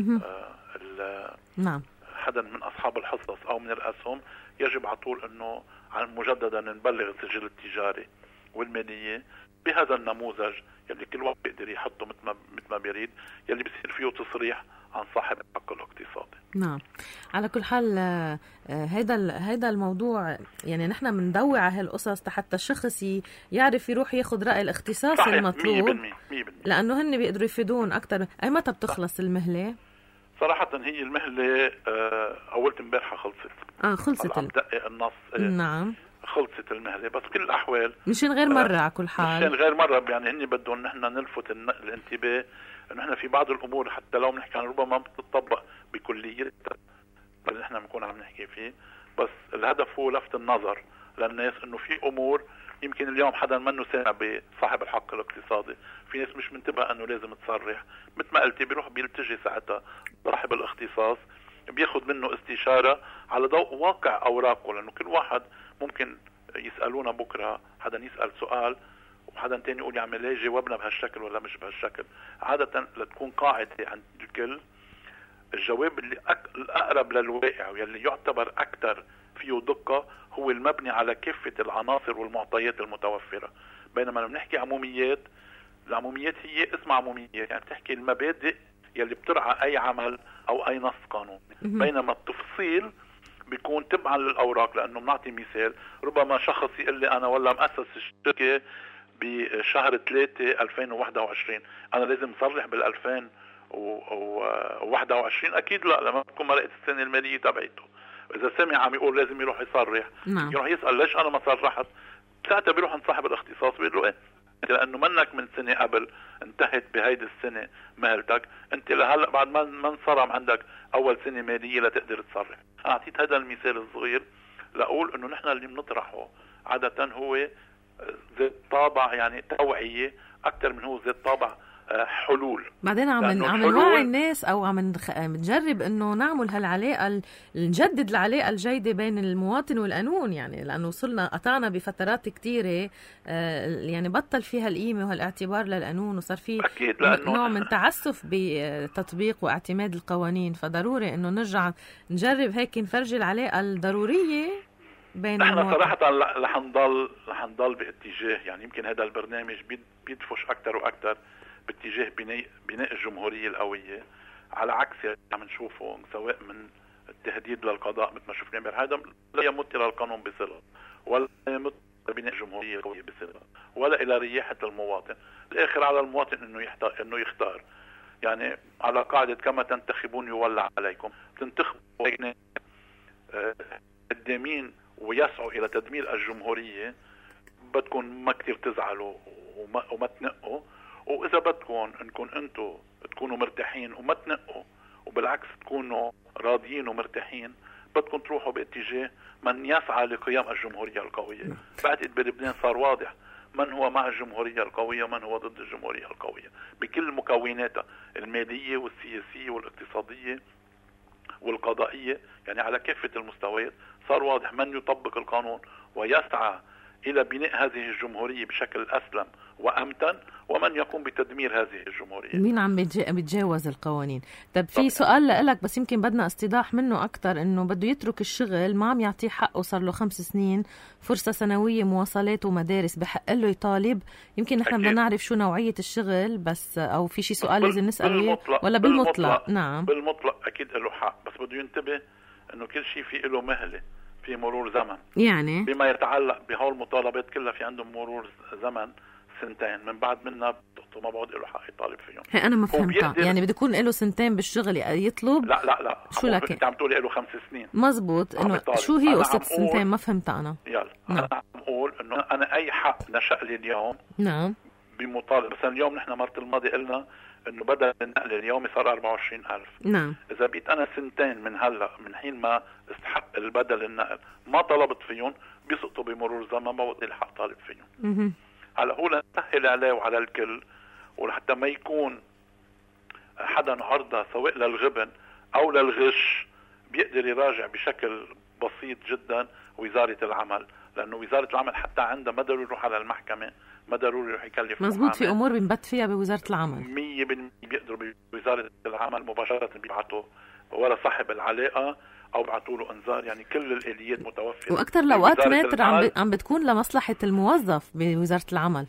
نعم
حدا من اصحاب الحصص او من الاسهم يجب على طول انه مجددا نبلغ السجل التجاري والماليه بهذا النموذج يلي كل واحد بيقدر يحطه مثل ما بيريد، يلي بيصير فيه تصريح عن صاحب الحق الاقتصادي.
نعم. على كل حال هيدا الموضوع يعني نحن بندوع على هالقصص حتى الشخص يعرف يروح ياخذ رأي الاختصاص المطلوب
100%.
لأنه هن بيقدروا يفيدون أكتر. أي متى بتخلص المهلة؟
صراحة هي المهلة أولت امبارحة خلصت.
خلصت
دقق النص.
نعم
خلصت المهلة، بس كل الأحوال
مشان غير مرة على كل حال.
مشان غير مرة يعني هن بدهم نحن نلفت الانتباه انه نحن في بعض الامور حتى لو بنحكي عن ربما بتطبق بكليتها اللي نحن بنكون عم نحكي فيه، بس الهدف هو لفت النظر للناس انه في امور يمكن اليوم حدا منه سامع بصاحب الحق الاقتصادي، في ناس مش منتبه انه لازم تصرح، مثل ما قلتي بيروح بيلتجي ساعتها صاحب الاختصاص بياخذ منه استشارة على ضوء واقع اوراقه، لانه كل واحد ممكن يسألونا بكرة حدا يسأل سؤال وحدا تاني يقول يعمل ليه جاوبنا بهالشكل ولا مش بهالشكل. عادة لتكون قاعدة عند الكل الجواب اللي الأقرب للواقع واللي يعتبر أكثر فيه دقة هو المبني على كافة العناصر والمعطيات المتوفرة. بينما لما نحكي عموميات، العموميات هي اسمها عموميات يعني بتحكي المبادئ يلي بترعى أي عمل أو أي نص قانوني، بينما التفصيل بيكون تبعا للأوراق. لأنه بنعطي مثال، ربما شخص يقول لي أنا ولا مؤسس الشركة بشهر 3/2021 أنا لازم أصرح بال2021؟ أكيد لا، لما تكون مرقت السنة المالية تبعته. إذا سمع عم يقول لازم يروح يصرح، يروح يسأل ليش أنا ما صرحت، ساعتها بيروح عند صاحب الاختصاص بيقول له إيه لأنه منك من سنة قبل انتهت بهيدي السنة مالتك، أنت لهلا بعد ما انصرم عندك أول سنة مالية لتقدر تصرح. أعطيت هذا المثال الصغير لأقول إنه نحن اللي بنطرحه عادة هو ذات طابع يعني توعية أكثر من هو ذات طابع حلول.
بعدين عم نوعي الناس او عم نجرب انه نعمل هالعلاقه، نجدد العلاقه الجيده بين المواطن والقانون، يعني لانه وصلنا قطعنا بفترات كثيره يعني بطل فيها القيمه وهالاعتبار للقانون، وصار في نوع من تعسف بتطبيق واعتماد القوانين. فضروري انه نرجع نجرب هيك نفرجي العلاقه الضروريه بين
نحن صراحه رح نضل باتجاه يعني يمكن هذا البرنامج بيدفش اكثر واكثر باتجاه بناء الجمهورية القوية، على عكس عم نشوفه سواء من التهديد للقضاء مثل ما شفنا امبارح، هذا لا يمت الى القانون بصلة ولا يمت بناء جمهورية قوية بصلة ولا الى رياحة المواطن. الاخر على المواطن انه يختار يعني على قاعدة كما تنتخبون يولى عليكم. تنتخبوا قدامين ويسعوا الى تدمير الجمهورية، بدكم ما كتير تزعلوا وما تنقوا، وإذا بدكم انكم انتم تكونوا مرتاحين وما تنقوا وبالعكس تكونوا راضيين ومرتاحين، بدكم تروحوا باتجاه من يسعى لقيام الجمهورية القوية. بعتقد بلبنان صار واضح من هو مع الجمهورية القوية ومن هو ضد الجمهورية القوية بكل مكوناتها المالية والسياسية والاقتصادية والقضائية، يعني على كافة المستويات صار واضح من يطبق القانون ويسعى إلى بناء هذه الجمهورية بشكل أسلم وأمتن، ومن يقوم بتدمير هذه الجمهورية.
مين عم بيتجاوز القوانين؟ طب في سؤال لك بس يمكن بدنا استيضاح منه أكتر، إنه بده يترك الشغل ما عم يعطيه حقه، صار له 5 سنين، فرصة سنوية، مواصلات ومدارس، بحق له يطالب؟ يمكن نحن بدنا نعرف شو نوعية الشغل بس، أو في شيء سؤال لازم نسأله ولا بالمطلق؟ نعم
بالمطلق أكيد له حق، بس بده ينتبه إنه كل شيء في له مهلة، في مرور زمن، يعني بما يتعلق بهول المطالبات كلها في عندهم مرور زمن 2 سنين، من بعد منها ما بعد له حق يطالب فيهم.
هي انا ما فهمتها، يعني بده يكون له 2 سنين بالشغل يطلب؟
لا
شو لك
انت عم تقولي له 5 سنين
مزبوط، انه شو هي قصة 2 سنين؟ ما فهمتها انا.
يلا انا عم اقول انه انا اي حق نشأ لي اليوم
نعم
بمطالبة. مثلا اليوم نحن مرة الماضي قلنا انه بدل النقل اليومي صار 24,000.
نعم.
اذا بقيت انا 2 سنين من هلا من حين ما استحق البدل النقل ما طلبت فيهم، بيسقطوا بمرور الزمن ما بقدر يلحق طالب فيهم. هلا هو لنسهل عليه وعلى الكل، ولحتى ما يكون حدا عرضة سواء للغبن أو للغش، بيقدر يراجع بشكل بسيط جدا وزارة العمل، لأنه وزارة العمل حتى عندها ما ضروري يروح على المحكمة، ما ضروري يروح يكلف.
مزبوط، في أمور بنبت فيها بوزارة العمل
100% بيقدروا بوزارة العمل مباشرة بيبعتوا ولا صاحب العلاقة أو بعتوا له إنذار، يعني كل الآليات متوفرة.
وأكثر الأوقات ماتر عم بتكون لمصلحة الموظف بوزارة العمل.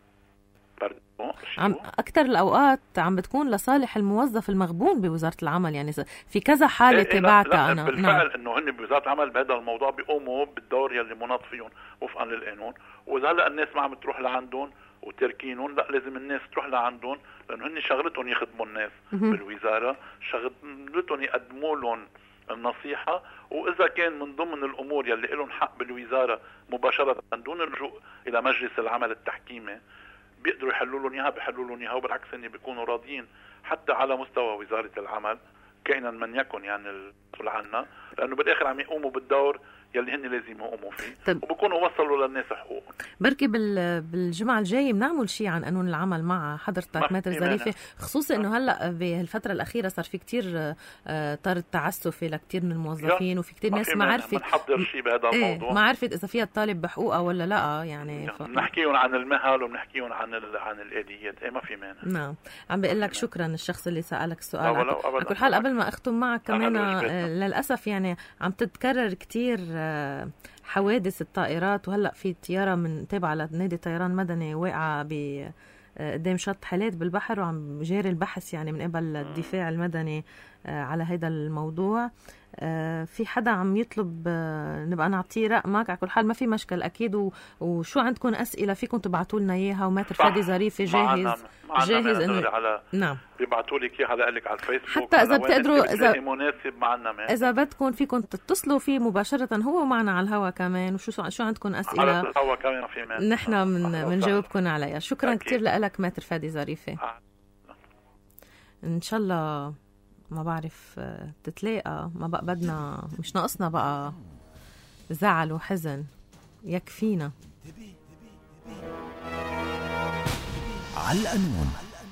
أكثر الأوقات عم بتكون لصالح الموظف المغبون بوزارة العمل، يعني في كذا حالة تبعتها أنا.
بالفعل إنه هن بوزارة العمل بهذا الموضوع بيقوموا بالدور يلي مناط فيهم وفقا للقانون، وإذا هلا الناس ما عم تروح لعندهم وتركينهم، لا لازم الناس تروح لعندهم، لأنه هن شغلتهم يخدموا الناس بالوزارة، شغلتهم يقدموا لهم النصيحة، وإذا كان من ضمن الأمور يلي لهم حق بالوزارة مباشرة دون اللجوء إلى مجلس العمل التحكيمي بيقدروا يحلوا لهم اياها، بيحلوا لهم اياها، وبالعكس اني بيكونوا راضيين حتى على مستوى وزارة العمل كائنا من يكن يعني المسؤول عنا، لانه بالاخر عم يقوموا بالدور يلي هن لازم يقوموا فيه. وبكونوا وصلوا للناس حقوقهم.
بركي بالجمعة الجاية بنعمل شيء عن قانون العمل مع حضرتك ماتر ظريفة، خصوصا انه هلا بهالفترة الأخيرة صار في كتير طرد تعسفي لكتير من الموظفين، وفي كتير ناس ما عرفت
نحضر شيء بهذا الموضوع،
ما عرفت اذا فيها الطالب بحقوقها ولا لا، يعني
بنحكيهم عن المهل وبنحكيهم عن الآليات. ما في مانع.
نعم. عم بقول لك شكرا الشخص اللي سألك السؤال. على كل حال قبل ما اختم معك كمان للأسف يعني عم تتكرر كتير حوادث الطائرات، وهلا في طياره من تابعه لنادي طيران مدني واقعه قدام شط حلات بالبحر، وعم جاري البحث يعني من قبل الدفاع المدني على هذا الموضوع. في حدا عم يطلب نبقى نعطيه رقمك. على كل حال ما في مشكل اكيد، وشو عندكم اسئله فيكم تبعتوا لنا اياها، وماتر فادي ظريفه جاهز انه نعم
بيبعتوا لك اياها لك على الفيسبوك،
حتى اذا بتقدروا
اذا مناسب معنا
اذا بدكم فيكم تتصلوا فيه مباشره هو معنا على الهواء كمان، وشو عندكم اسئله
على الهواء كمان في مان
نحن بنجاوبكم عليها. شكرا كثير لك ماتر فادي ظريفه. ان شاء الله ما بعرف تتلاقى، ما بقى بدنا، مش ناقصنا بقى زعل وحزن، يكفينا.
على القانون.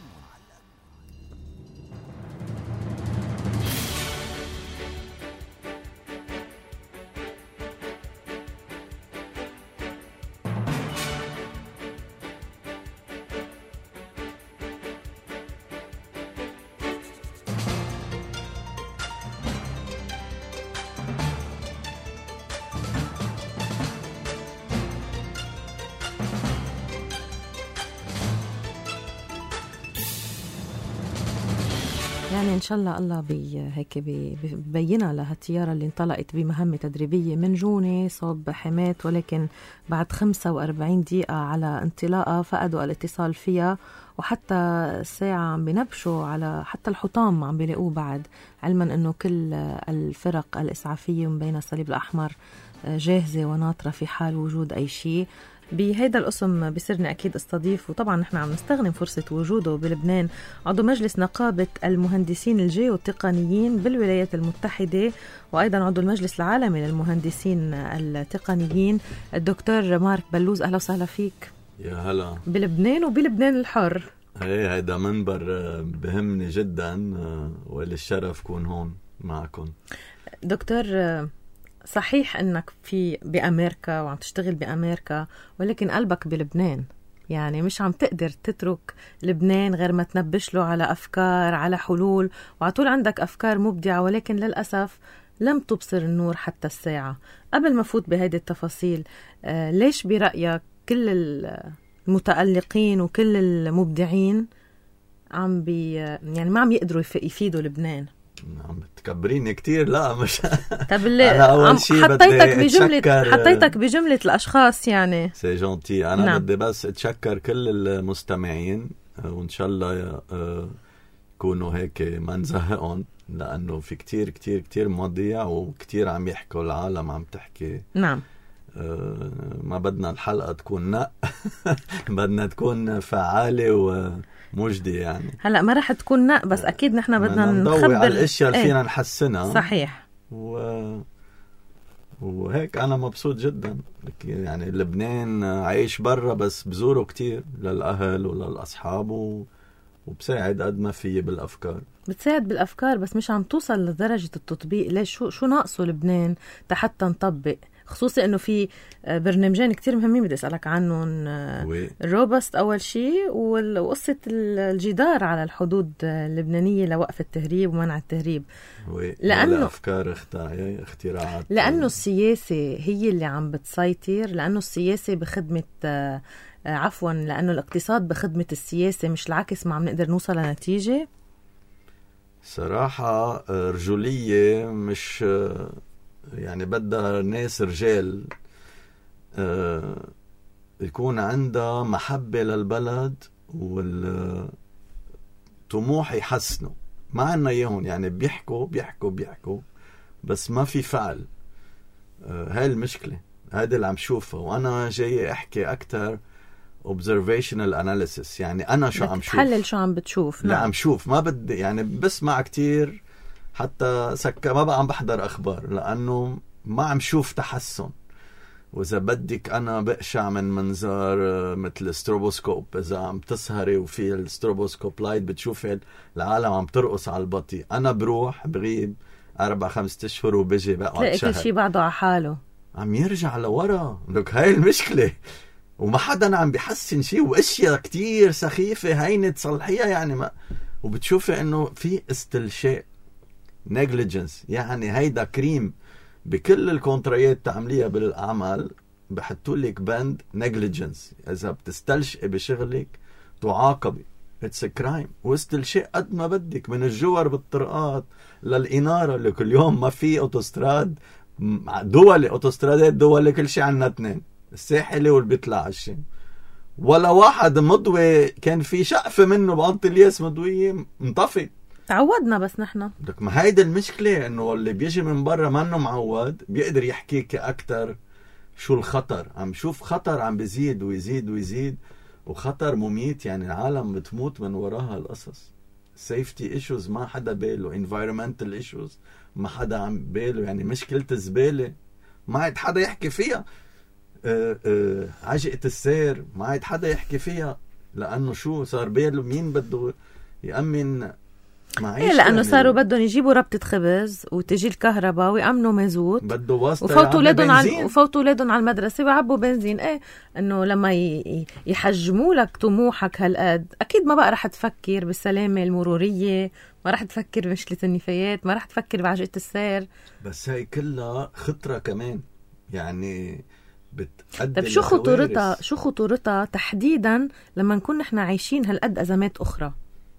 يعني إن شاء الله الله هيك ببينها لهالطيارة اللي انطلقت بمهمة تدريبية من جونة صوب حمات، ولكن بعد 45 دقيقة على انطلاقها فقدوا الاتصال فيها، وحتى الساعة عم بنبشوا على حتى الحطام عم بيلاقوه بعد، علما أنه كل الفرق الإسعافية من بين الصليب الأحمر جاهزة وناطرة في حال وجود أي شيء. بهيدا القسم بصيرنا أكيد استضيف، وطبعا نحن عم نستغنم فرصة وجوده بلبنان، عضو مجلس نقابة المهندسين الجيوتقنيين بالولايات المتحدة، وأيضا عضو المجلس العالمي للمهندسين التقنيين الدكتور مارك بلوز. أهلا وسهلا فيك.
يا هلا.
بلبنان وبلبنان الحر.
هيدا منبر بهمني جدا، وللشرف كون هون معكم.
دكتور، صحيح انك بأمريكا وعم تشتغل بأمريكا، ولكن قلبك بلبنان، يعني مش عم تقدر تترك لبنان غير ما تنبش له على أفكار، على حلول، وعطول عندك أفكار مبدعة، ولكن للأسف لم تبصر النور حتى الساعة. قبل ما فوت بهذه التفاصيل، ليش برأيك كل المتألقين وكل المبدعين يعني ما عم يقدروا يفيدوا لبنان؟
عم تكبريني كتير. لا مش
طب أنا أول شيء حطيتك بجملة الأشخاص، يعني
سي جونتي. أنا بدي بس أتشكر كل المستمعين، وإن شاء الله يكونوا هيك ما نزهقهم، لأنه في كتير كتير كتير مواضيع وكتير عم يحكوا، العالم عم تحكي.
نعم.
ما بدنا الحلقة تكون بدنا تكون فعالة ومجدي يعني.
هلأ ما رح تكون بس أكيد نحن بدنا
نضوي على الأشياء اللي فينا نحسنها.
صحيح.
وهيك أنا مبسوط جدا. يعني لبنان عايش برا بس بزوره كتير للأهل وللأصحاب وبساعد قد ما فيه بالأفكار.
بتساعد بالأفكار بس مش عم توصل لدرجة التطبيق. ليش؟ شو ناقصه لبنان حتى نطبق؟ خصوصي انه في برنامجين كتير مهمين بدي اسالك عنهم، الروبست اول شيء، وقصه الجدار على الحدود اللبنانيه لوقف التهريب ومنع التهريب.
لانه افكار اختراعات،
لانه السياسه هي اللي عم بتسيطر، لانه السياسه بخدمه عفوا لانه الاقتصاد بخدمه السياسه، مش العكس. ما عم نقدر نوصل لنتيجه.
صراحه رجوليه، مش يعني بدها ناس رجال يكون عندها محبة للبلد والطموح يحسنوا. ما عنا اياهم، يعني بيحكوا بس ما في فعل. هاي المشكلة، هذا اللي عم شوفه. وانا جاي احكي اكتر observational analysis، يعني انا شو عم شوف،
تحلل شو عم بتشوف.
لا عم شوف، ما بدي يعني بسمع كتير، حتى ما بقى عم بحضر اخبار لانه ما عم شوف تحسن. واذا بدك انا بقشع من منظار مثل الستروبوسكوب. اذا عم تسهري وفي الستروبوسكوب لايت بتشوفي العالم عم ترقص على البطيء، انا بروح بغيب 4-5 اشهر وبجي بقعد شهر،
كل شيء بعده على حاله،
عم يرجع لورا. لك هاي المشكلة، وما حدا عم بيحسن شيء، واشياء كتير سخيفة هينة تصلحيها يعني ما. وبتشوفي انه في استلشاء، negligence، يعني هيدا كريم بكل الكونتريات تعمليها بالاعمال بحطوا لك بند negligence. اذا بتستلشقي بشغلك تعاقبي، اتس كرايم. واستلشاء قد ما بدك، من الجوار بالطرقات للاناره اللي كل يوم ما في اوتوستراد دولي، اوتوسترادات دولي كل شيء عنا 2، الساحلي والبيطلع عشي، ولا واحد مضوي كان في شقفة منه بأنطلياس مضوية انطفي.
تعودنا بس نحن.
لك ما هيدا المشكلة، انه اللي بيجي من برا ما انه معود بيقدر يحكيك اكتر شو الخطر. عم شوف خطر عم بيزيد ويزيد ويزيد، وخطر مميت، يعني العالم بتموت من وراها القصص. safety issues ما حدا باله، environmental issues ما حدا عم باله، يعني مشكلة الزبالة ما عاد حدا يحكي فيها، عجقة السير ما عاد حدا يحكي فيها، لأنه شو صار باله مين بده يأمن معيشة.
إيه، لأنه صاروا بدهم يجيبوا ربطة خبز وتجي الكهرباء ويأمنوا مازوت،
بده واسطة،
وفوتوا أولادهم على المدرسة ويعبوا بنزين. إيه، إنه لما يحجموا لك طموحك هالقد، أكيد ما بقى رح تفكر بالسلامة المرورية، ما رح تفكر بمشكلة النفايات، ما رح تفكر بعجقة السير.
بس هاي كلها خطرة كمان، يعني بتقدم.
طيب شو خطورتها تحديدا لما نكون نحن عايشين هالقد أزمات أخرى؟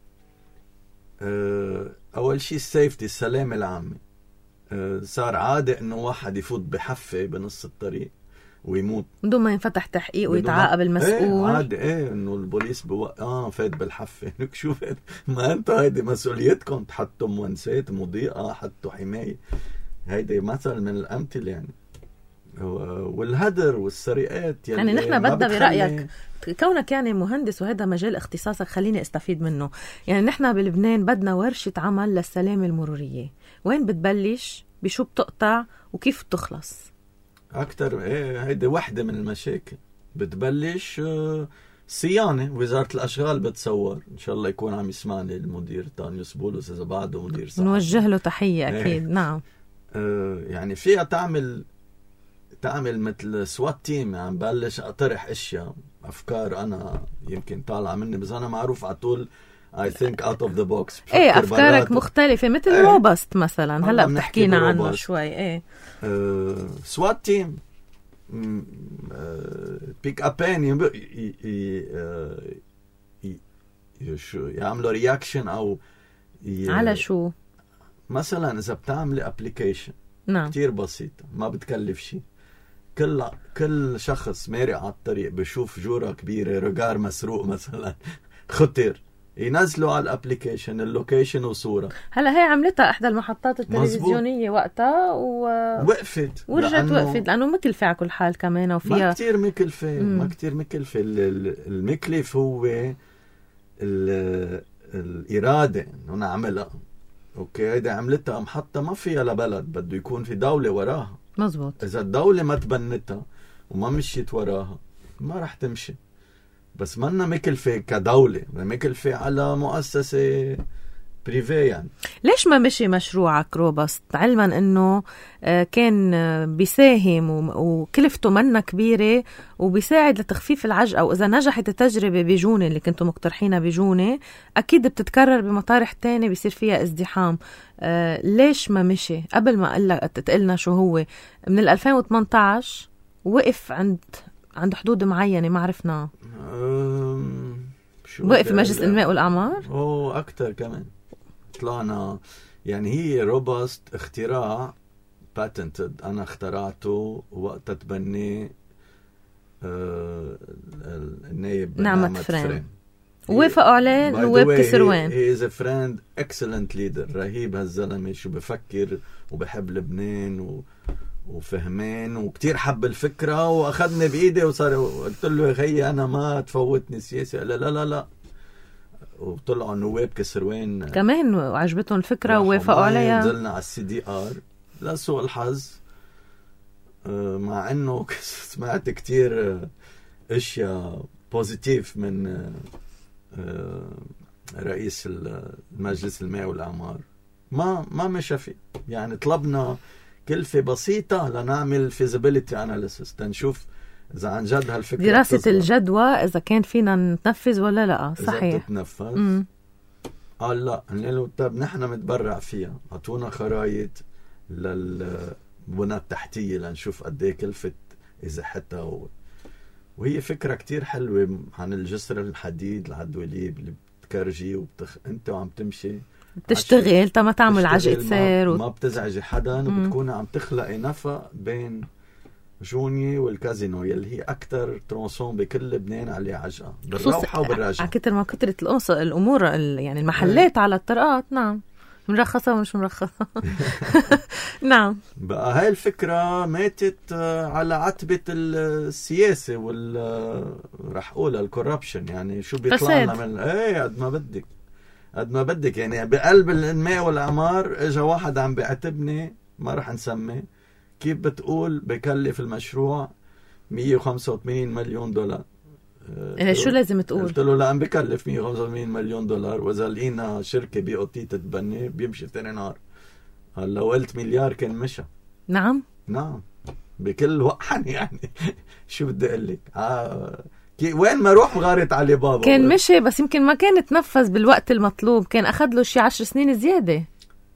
أول شيء السيفتي، السلامة العامة. صار عادة إنه واحد يفوت بحفة بنص الطريق ويموت
بدون ما ينفتح تحقيق ويتعاقب المسؤول.
عادة إنه البوليس فات بالحفة. لك شو فات؟ ما أنتوا هيدي مسؤوليتكم، تحطوا موانسات مضيئة، حطوا حماية. هيدي مثل من الأمثلة يعني. والهدر والسرقات
يعني نحن بدنا برأيك، كونك يعني مهندس وهذا مجال اختصاصك، خليني استفيد منه. يعني نحن بلبنان بدنا ورشة عمل للسلامة المرورية. وين بتبلش؟ بشو بتقطع؟ وكيف بتخلص؟
أكتر هيدي واحدة من المشاكل. بتبلش صيانة، وزارة الأشغال بتصور، إن شاء الله يكون عم يسمعني المدير تانيوس بولس إذا بعده مدير صحة،
نوجه له تحية أكيد. نعم.
يعني فيها تعمل مثل سوات تيم. عم بلش أطرح أشياء، أفكار أنا يمكن طالعة مني، بس أنا معروف على طول I think out of the box.
إيه، أفكارك مختلفة، مثل روبست مثلا هلأ بتحكينا عنه شوي. إيه،
سوات تيم بيك أبين يعملوا رياكشن أو
على شو.
مثلا إذا بتعملي أبليكيشن
نعم
كتير بسيطة ما بتكلف شيء، كل شخص مارق على الطريق بشوف جورة كبيرة، رجار مسروق مثلا خطر، ينزلوا على الابليكيشن اللوكيشن وصورة.
هلا هي عملتها احدى المحطات التلفزيونية وقتها
وقفت
ورجعت وقفت لانه مكلفة على كل حال كمان، وفيها
ما كتير مكلفة. المكلف هو الإرادة انه نعملها. اوكي، هيدا عملتها محطة ما فيها لبلد، بده يكون في دولة وراها.
مزبوط.
إذا الدولة ما تبنتها وما مشيت وراها ما رح تمشي. بس منا مكلفة كدولة، مكلفة على مؤسسة بريفي يعني.
ليش ما مشي مشروعك روبست علما انه كان بيساهم وكلفته منا كبيرة وبيساعد لتخفيف العجقة، او اذا نجحت التجربة بجونة اللي كنتوا مقترحينها بجونة اكيد بتتكرر بمطارح تاني بيصير فيها ازدحام. ليش ما مشي قبل ما تقلنا شو هو من 2018 وقف عند حدود معينة ما عرفنا؟ وقف مجلس الماء والأعمار؟
أكتر كمان طلعنا يعني. هي روبست اختراع باتنتد، أنا اخترعته وقت تبني النائب
نعمة فرين ووافقوا عليه نواب كسروان.
he is a friend excellent leader. رهيب هالزلمة، شو بفكر وبحب لبنان وفهمان وكتير حب الفكرة، وأخذني بإيدي وصار قلت له يا خيي أنا ما تفوتني سياسة. لا لا لا لا. وطلعوا نواب كسروان
كمان وعجبتهم الفكرة ووافقوا عليها.
نزلنا على CDR لسوء الحظ، مع أنه سمعت كتير اشياء بوزيتيف من رئيس المجلس الماء والأعمار. ما مشى فيه يعني. طلبنا كلفة بسيطة لنعمل feasibility analysis تنشوف إذا عن جد هالفكرة
دراسة الجدوى إذا كان فينا نتنفذ ولا لا. صحيح.
إذا تتنفذ. قال لا. قلنا طب نحن متبرع فيها، عطونا خرايط للبنى التحتية لنشوف قد ايه كلفة إذا حتى وهي فكرة كتير حلوة عن الجسر الحديد العدوليب اللي بتكرجي انت وعم تمشي
بتشتغل ما تعمل عجقة سير
ما بتزعجي حدا، وبتكون عم تخلقي نفق بين جوني والكازينو يلي هي أكتر ترونسون بكل لبنان عليه عجقة بالروحة وبالراجعة.
كتر ما كترت الأمور يعني المحلات على الطرقات. نعم مرخصة ومش مرخصة. نعم.
بقى هاي الفكرة ماتت على عتبة السياسة رح أقول الكوربشن يعني. شو بيطلعنا من قد ما بدك يعني. بقلب الماء والأعمار اجا واحد عم بيعتبني ما رح نسمي كيف بتقول بكلف المشروع 185 مليون دولار.
شو لازم تقول؟
قلت له لا عم بكلف 185 مليون دولار، وإذا لقينا شركة BOT تتبني بيمشي تاني نهار. هلا قلت مليار كان مشى.
نعم
بكل وقحن يعني. شو بدي اقول لك وين ما روح مغارة علي بابا
كان مشي، بس يمكن ما كان تنفذ بالوقت المطلوب، كان أخذ له شي 10 سنين زيادة.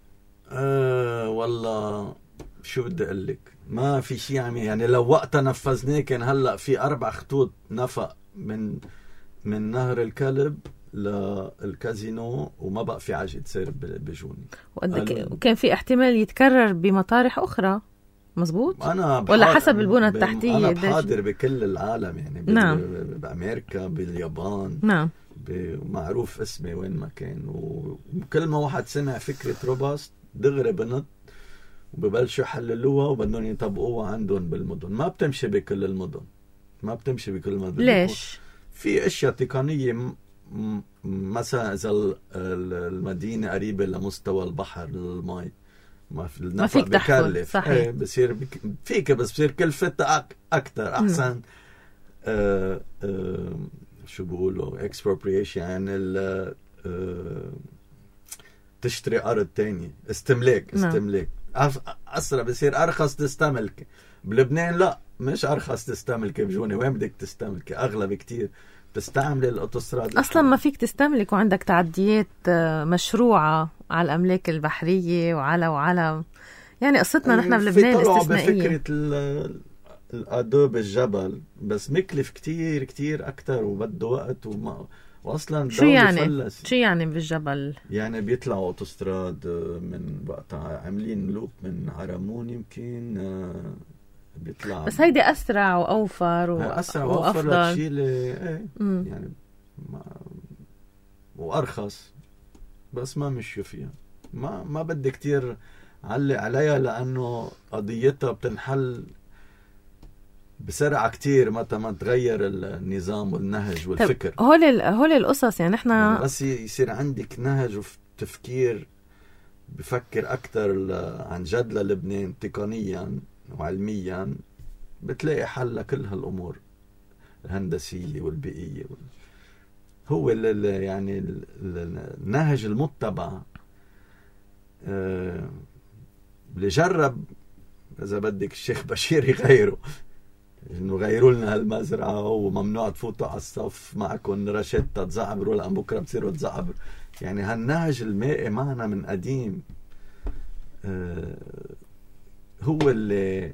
والله شو بدي اقول لك ما في شيء يعني لو وقتها نفذناه كان هلا في 4 خطوط نفق من نهر الكلب للكازينو وما بقى في عجقة سير بجوني.
وكان في احتمال يتكرر بمطارح أخرى. مزبوط. ولا حسب البنى التحتية.
أنا بحاضر بكل العالم يعني.
نعم.
بأمريكا باليابان.
نعم.
معروف اسمي وين ما كان. وكل ما واحد سمع فكرة روبست دغري بنط وببلشوا يحللوها وبدهم يطبقوها عندهم بالمدن. ما بتمشي بكل المدن.
ليش؟
في اشياء تقنية مثلا اذا المدينة قريبة لمستوى البحر الماء
ما فيك تحفظ. صحيح.
بصير فيك بس بصير كلفتها اكتر احسن. شو بقولوا expropriation يعني تشتري ارض تانية استملاك. أسرع بصير أرخص تستملك. بلبنان لا مش أرخص تستملك. بجوني وين بدك تستملك؟ أغلى بكتير. تستعمل الأوتوستراد
أصلا ما فيك تستملك وعندك تعديات مشروعة على الأملاك البحرية وعلى يعني قصتنا نحن بلبنان استثنائية.
بفكرة الأدوب الجبل بس مكلف كتير كتير أكتر وبده وقت واصلا
شو يعني بالجبل
يعني بيطلعوا اوتوستراد من وقتها عاملين لوب من عرمون يمكن بيطلع.
بس هيدي اسرع واوفر وافضل
لتشيلي يعني وارخص. بس ما مشوا فيها. ما بدي كتير علق عليها لانه قضيتها بتنحل بسرعة كتير متى ما تغير النظام والنهج والفكر.
هول القصص يعني احنا
بس يصير عندك نهج وتفكير بفكر أكتر عن جد للبنان تقنيا وعلميا بتلاقي حل لكل هالأمور الهندسية والبيئية هو يعني النهج المتبع اللي جرب إذا بدك الشيخ بشير يغيره، إنه غيروا لنا هالمزرعة وممنوع تفوتوا على الصف معكم رشدة تزعبروا لأن بكرة بتصيروا تزعبروا. يعني هالنهج المائي معنا من قديم هو اللي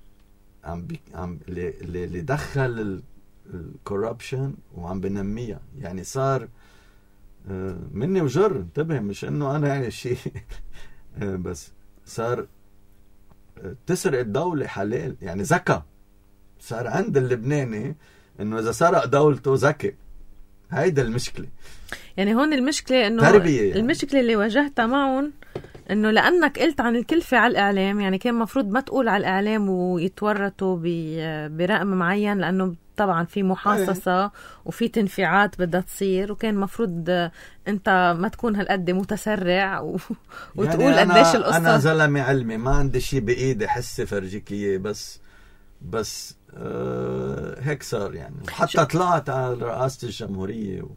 اللي دخل الكوربشن وعم بنميها. يعني صار مني وجر، انتبه، مش انه انا يعني شيء بس صار تسرق الدولة حلال، يعني ذكى صار عند اللبناني انه اذا سرق دولته ذكي. هيدا المشكلة.
يعني هون المشكلة انه
يعني.
المشكلة اللي واجهتها معهم انه لانك قلت عن الكلفة على الاعلام، يعني كان مفروض ما تقول على الاعلام ويتورطوا برقم معين، لانه طبعا في محاصصة وفي تنفيعات بدها تصير، وكان مفروض انت ما تكون هالقد متسرع وتقول
يعني
قديش القصة.
انا زلمة علمي ما عندي شيء بايدي حسي فرجيك اياه، بس هيك صار يعني. حتى طلعت على رئاسة الجمهورية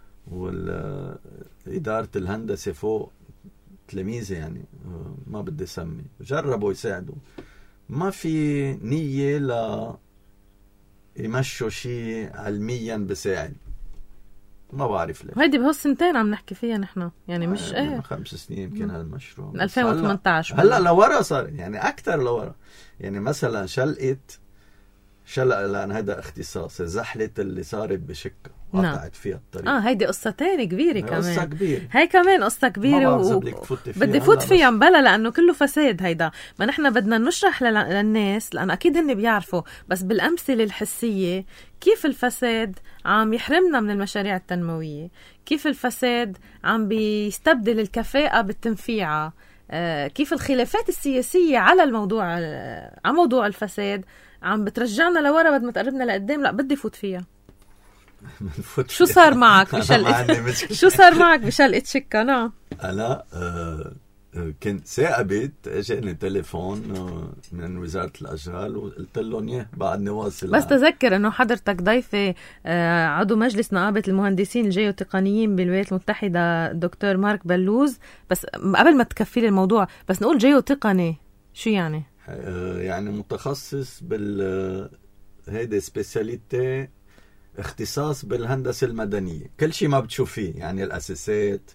والإدارة الهندسة فوق تلاميذي، يعني ما بدي سمي، جربوا يساعدوا، ما في نية لا يمشوا شيء علميا بساعد. ما بعرف ليه.
هيدي بهو سنتين عم نحكي فيها نحن، يعني مش
5 سنين يمكن هالمشروع،
من 2018
هلا لورا صار، يعني أكتر لورا. يعني مثلا شلق لأن هذا اختصاص زحلة اللي صارت بشكة قطعت فيها الطريق.
هيدي قصة تاني كبيرة كمان.
قصة كبيرة.
هاي كمان قصة كبيرة بدي فوت فيها مبلا لأنه كله فساد. هيدا ما نحن بدنا نشرح للناس، لأن أكيد هن بيعرفوا، بس بالأمثلة الحسية كيف الفساد عم يحرمنا من المشاريع التنموية، كيف الفساد عم بيستبدل الكفاءة بالتنفيعة، كيف الخلافات السياسية على موضوع الفساد عم بترجعنا لورا بدل ما تقربنا لقدام. لا بدي فوت فيها. شو صار معك بشلقة شو صار معك بشلقة شكا؟ نعم
أنا كنت ثاقبت، اجاني تليفون من وزارة الأشغال وقلت لهم اياه بعدني واصل.
بس تذكر انه حضرتك ضيفة عضو مجلس نقابة المهندسين الجيوتقنيين بالولايات المتحدة الدكتور مارك بلوز. بس قبل ما تكفي لي الموضوع، بس نقول جيوتقني شو يعني؟
يعني متخصص هيدا سبيسياليتي، اختصاص بالهندسة المدنية، كل شيء ما بتشوفيه، يعني الأساسات،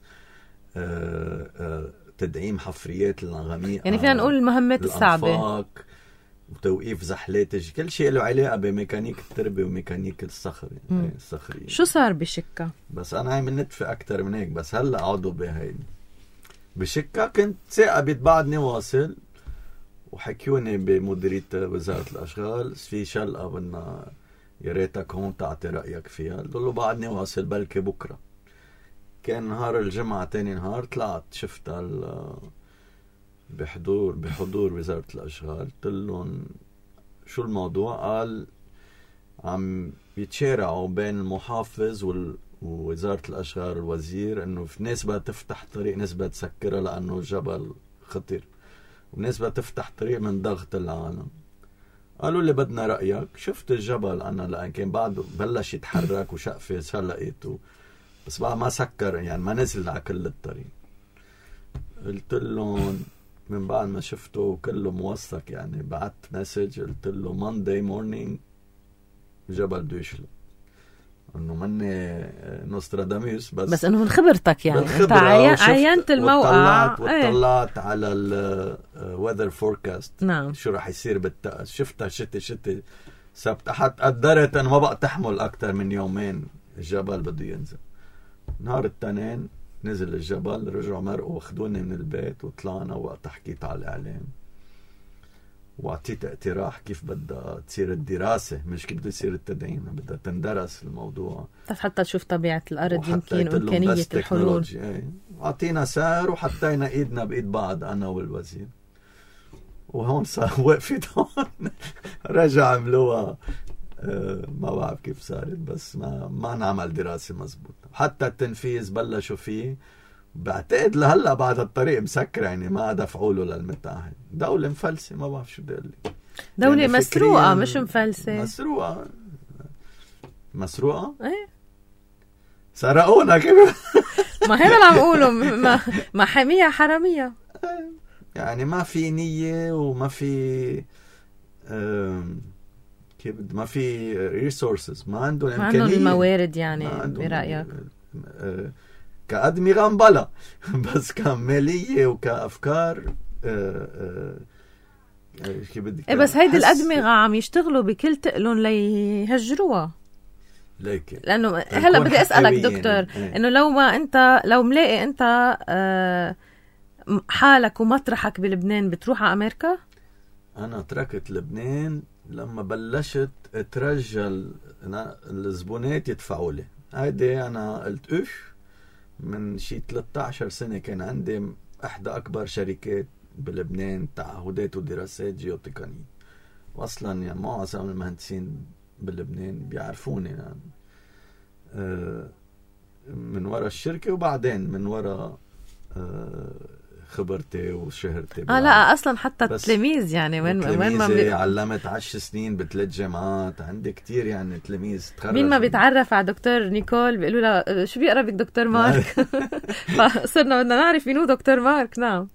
تدعيم حفريات الغميقة،
يعني فينا نقول المهمات الصعبة،
وتوقيف زحلات، كل شيء له علاقة بميكانيك التربة وميكانيك الصخر، يعني الصخرية.
شو صار بشكا؟
بس أنا عم نتفق أكتر من هيك، بس هلأ عضو بهيدي بشكا. كنت ثاقبت بعدني واصل، وحكيوني بمديرية وزارة الأشغال في شلقة بدنا يا ريتك هون تعطي رأيك فيها. قلت له بعدني واصل بلكي بكرة. كان نهار الجمعة تاني نهار طلعت شفتها بحضور وزارة الأشغال. قلت لهم شو الموضوع؟ قال عم يتشارعوا بين المحافظ ووزارة الأشغال والوزير انه في ناس بدها تفتح طريق، ناس بدها تسكرها لأنه الجبل خطر، وناس بدها تفتح طريق من ضغط العالم. قالوا لي بدنا رأيك. شفت الجبل أنا لأن كان بعده بلش يتحرك وشقفة شلقته، بس بقى ما سكر، يعني ما نزل على كل الطريق. قلت لهم من بعد ما شفته كله موثق، يعني بعت مسج قلت له Monday morning الجبل بده يشلق. انه مني نوستراداموس، بس
انه من خبرتك، يعني انت عينت الموقع
وطلعت على الويذر فوركاست.
نعم.
شو راح يصير شفتها شتي سبت احد، قدرت انه ما بقى تحمل اكتر من يومين، الجبل بده ينزل. نهار التنين نزل الجبل، رجعوا مرقوا واخدوني من البيت وطلعنا. وقت حكيت على الاعلام واعطيت اقتراح كيف بدها تصير الدراسة، مش كيف بده يصير التدعيم، بدها تندرس الموضوع
حتى تشوف طبيعة الأرض يمكن وإمكانية الحلول.
أعطينا سعر وحطينا إيدنا بإيد بعض أنا والوزير، وهون صار وقفت هون رجع عملوها. ما بعرف كيف صارت، بس ما نعمل دراسة مزبوطة. حتى التنفيذ بلشوا فيه، بعتقد لهلا بعد الطريق مسكر، يعني ما دفعوا له للمتاهل. دولة مفلسة، ما بعرف شو بدي اقول لك.
دولة
يعني
مسروقة مش مفلسة.
مسروقة
ايه
سرقونا كيف.
ما هذا اللي عم اقوله، ما حامية حرامية
يعني ما في نية وما في كيف ما في ريسورسز، ما عندهم إمكانية،
ما عندهم الموارد يعني برأيك؟
كأدمغة بلا بس كمالية وكأفكار كيف بدك
إيه بس هيدي الأدمغة عم يشتغلوا بكل تقلن ليهجروها. لأنه هلا بدي أسألك دكتور إنه لو ملاقي أنت حالك ومطرحك بلبنان بتروح على أمريكا؟
أنا تركت لبنان لما بلشت اترجل الزبونات يدفعوا لي. هيدي أنا قلت من شي 13 سنة كان عندي إحدى أكبر شركات بلبنان تعهدات ودراسات جيوتقنية، وأصلا يعني معظم المهندسين بلبنان بيعرفوني يعني من وراء الشركة، وبعدين من وراء خبرتي وشهرتي.
لا أصلا حتى تلاميذ يعني وين
ما علمت 10 سنين ب3 جامعات، عندي كتير يعني تلاميذ تخرجوا.
مين ما بيتعرف على دكتور نيكول بيقولوا له شو بيقرا بك دكتور مارك. فصرنا بدنا نعرف مين هو دكتور مارك. نعم.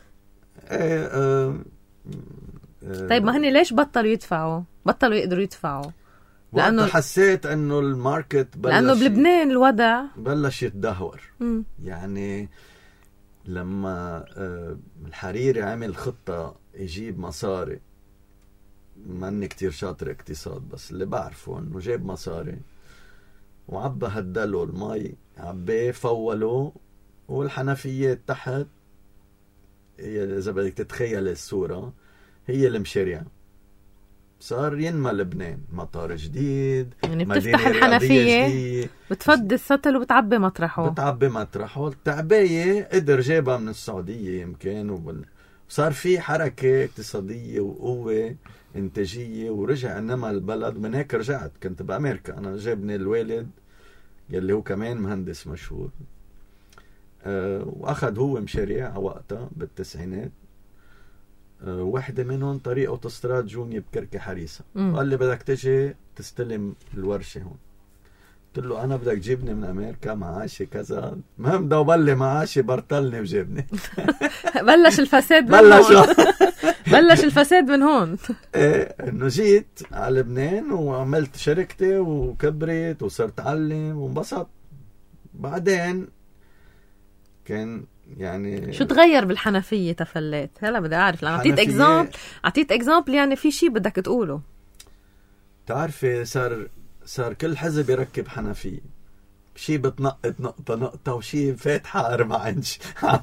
طيب ما هني ليش بطلوا يقدروا يدفعوا؟
لأنه حسيت انه الماركت بلش،
لأنه بلبنان الوضع
بلش يتدهور. يعني لما الحريري عمل خطة يجيب مصاري، ماني كتير شاطر اقتصاد بس اللي بعرفه انه جاب مصاري وعبى هدلوا المي، عباه فولوا، والحنفيات تحت هي إذا بدك تتخيل الصورة هي المشاريع. صار ينمى لبنان مطار جديد،
يعني بتفتح الحنفية بتفضي السطل وبتعبي مطرحه.
التعبية قدر جابها من السعودية يمكن، وصار في حركة اقتصادية وقوة انتاجية، ورجع انما البلد. من هيك رجعت كنت بأمريكا، انا جابني الوالد يلي هو كمان مهندس مشهور، واخذ هو مشاريع وقتها بالتسعينات. واحدة منهم طريق اوتوستراد جوني بكركي حريصة. قال لي بدك تجي تستلم الورشة هون. قلت له أنا بدك تجيبني من أمريكا معاشي كذا، مهم دوبلي معاشي برطلني وجيبني.
بلش الفساد من هون. بلش الفساد من هون.
إنه جيت على لبنان وعملت شركتي وكبرت وصرت أعلم وانبسط. بعدين كان يعني
شو تغير بالحنفية تفلت؟ هلا بدي أعرف، لأن أعطيت إكزامبل يعني في شيء بدك تقوله.
تعرفي صار كل حزب يركب حنفية، شيء بتنقط نقطة وشيء فاتحة 4 إنش.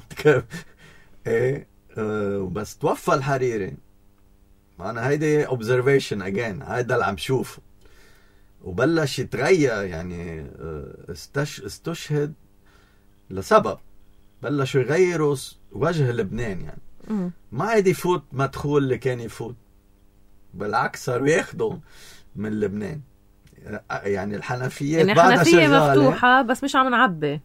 بس توفى الحريري. أنا هيدي observation again، هيدا اللي عم شوفه، وبلش يتغير يعني استشهد لسبب. بلشوا يغيروا وجه لبنان يعني. ما عاد يفوت مدخول اللي كان يفوت، بالعكس صاروا ياخدوا من لبنان. يعني الحنفيات
يعني
بعدها
حنفية
شغالة
مفتوحة بس مش عم نعبي.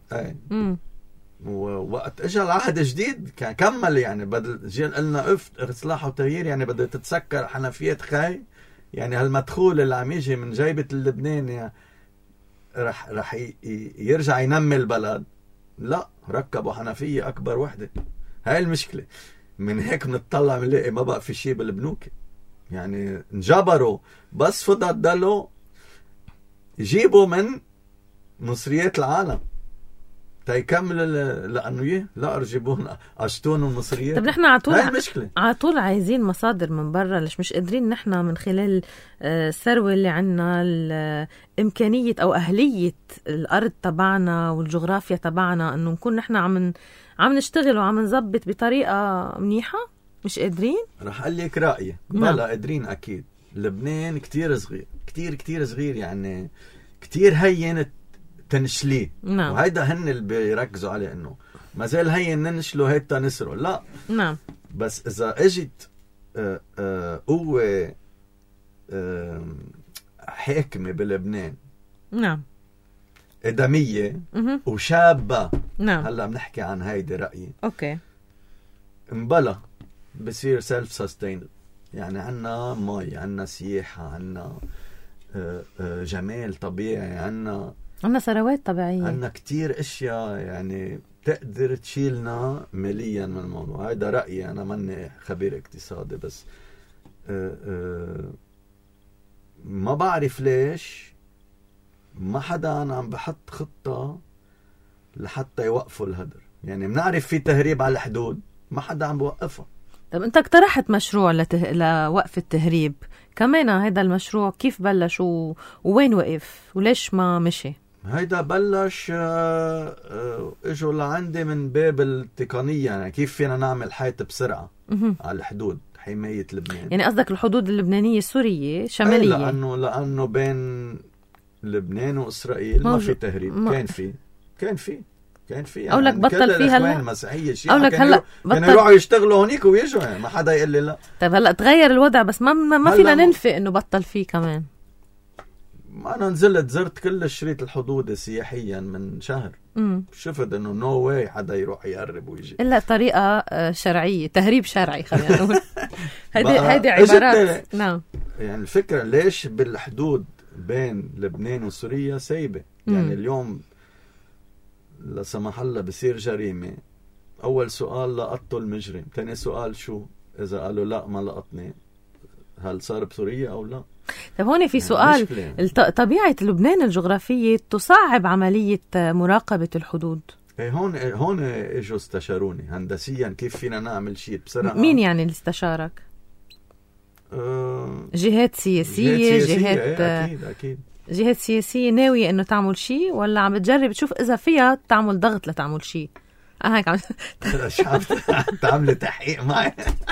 ووقت اجى العهد جديد كان كمل يعني، بدل جيل قلنا اصلاح وتغيير يعني بدها تتسكر حنفيات خاي. يعني هالمدخول اللي عم يجي من جيبة اللبنان يعني رح يرجع ينمي البلد. لا، ركبوا حنفية أكبر وحدة. هاي المشكلة. من هيك بنطلع بنلاقي ما بقى في شيء بالبنوك، يعني انجبروا بس فضلوا يجيبوا من مصريات العالم تيكملوا، لأنه لا أرجبون أشتون المصريات.
طب نحن على طول عايزين مصادر من برا، ليش مش قادرين نحن من خلال الثروة اللي عنا، إمكانية أو أهلية الأرض تبعنا والجغرافيا تبعنا، إنه نكون نحن عم نشتغل وعم نزبط بطريقة منيحة؟ مش قادرين؟
رح أقول لك رأيي. بلا قادرين أكيد. لبنان كتير صغير، كتير صغير، يعني كتير هين تنشليه.
نعم.
وهيدا هن اللي بيركزوا عليه، انه ما زال هين ننشله هيدا نسره. لا.
نعم.
بس اذا اجت قوة حاكمة بلبنان،
نعم،
إدمية وشابة،
نعم،
هلا بنحكي عن هيدي رأيي.
اوكي.
مبلا بصير سيلف سستينبل، يعني عنا مي، عنا سياحة، عنا جمال طبيعي، عنا
ثروات طبيعية،
عنا كتير اشياء يعني تقدر تشيلنا ماليا من الموضوع. هذا رأيي، انا ماني خبير اقتصادي، بس ما بعرف ليش ما حدا عم بحط خطة لحتى يوقفوا الهدر. يعني بنعرف في تهريب على الحدود، ما حدا عم بوقفها.
طب انت اقترحت مشروع لوقف التهريب كمان، هذا المشروع كيف بلش ووين وقف وليش ما مشي؟
هيدا بلش اجوا لعندي من باب التقنية، يعني كيف فينا نعمل حيط بسرعة على الحدود، حماية لبنان.
يعني قصدك الحدود اللبنانية السورية شمالية؟
لأنه بين لبنان وإسرائيل ما في تهريب. كان في يعني
أو لك بطل فيها هلا،
المسيحية شيء
أو لك هلا
كانوا يروحوا يشتغلوا هونيك ويجوا، يعني ما حدا يقول لي لا.
طيب هلا تغير الوضع، بس ما فينا ننفي إنه بطل فيه كمان.
أنا نزلت زرت كل شريط الحدود سياحيا من شهر. شفت إنه نو واي حدا يروح يقرب ويجي
إلا طريقة شرعية، تهريب شرعي خلينا نقول. هيدي عبارات. نعم.
يعني الفكرة ليش بالحدود بين لبنان وسوريا سايبة؟ يعني اليوم لا سمح الله بصير جريمة، أول سؤال لقطوا المجرم، ثاني سؤال شو إذا قالوا لا ما لقطني، هل صار بسوريا أو لا؟
طب هون في سؤال، طبيعة لبنان الجغرافية تصعب عملية مراقبة الحدود.
هون اجوا استشاروني هندسيا كيف فينا نعمل شيء بسرعة.
مين يعني اللي استشارك؟ جهات سياسية
أكيد
جهات سياسية ناوية إنه تعمل شيء، ولا عم بتجرب تشوف إذا فيها تعمل ضغط لتعمل شيء؟ هيك عم
تعملي تحقيق معي.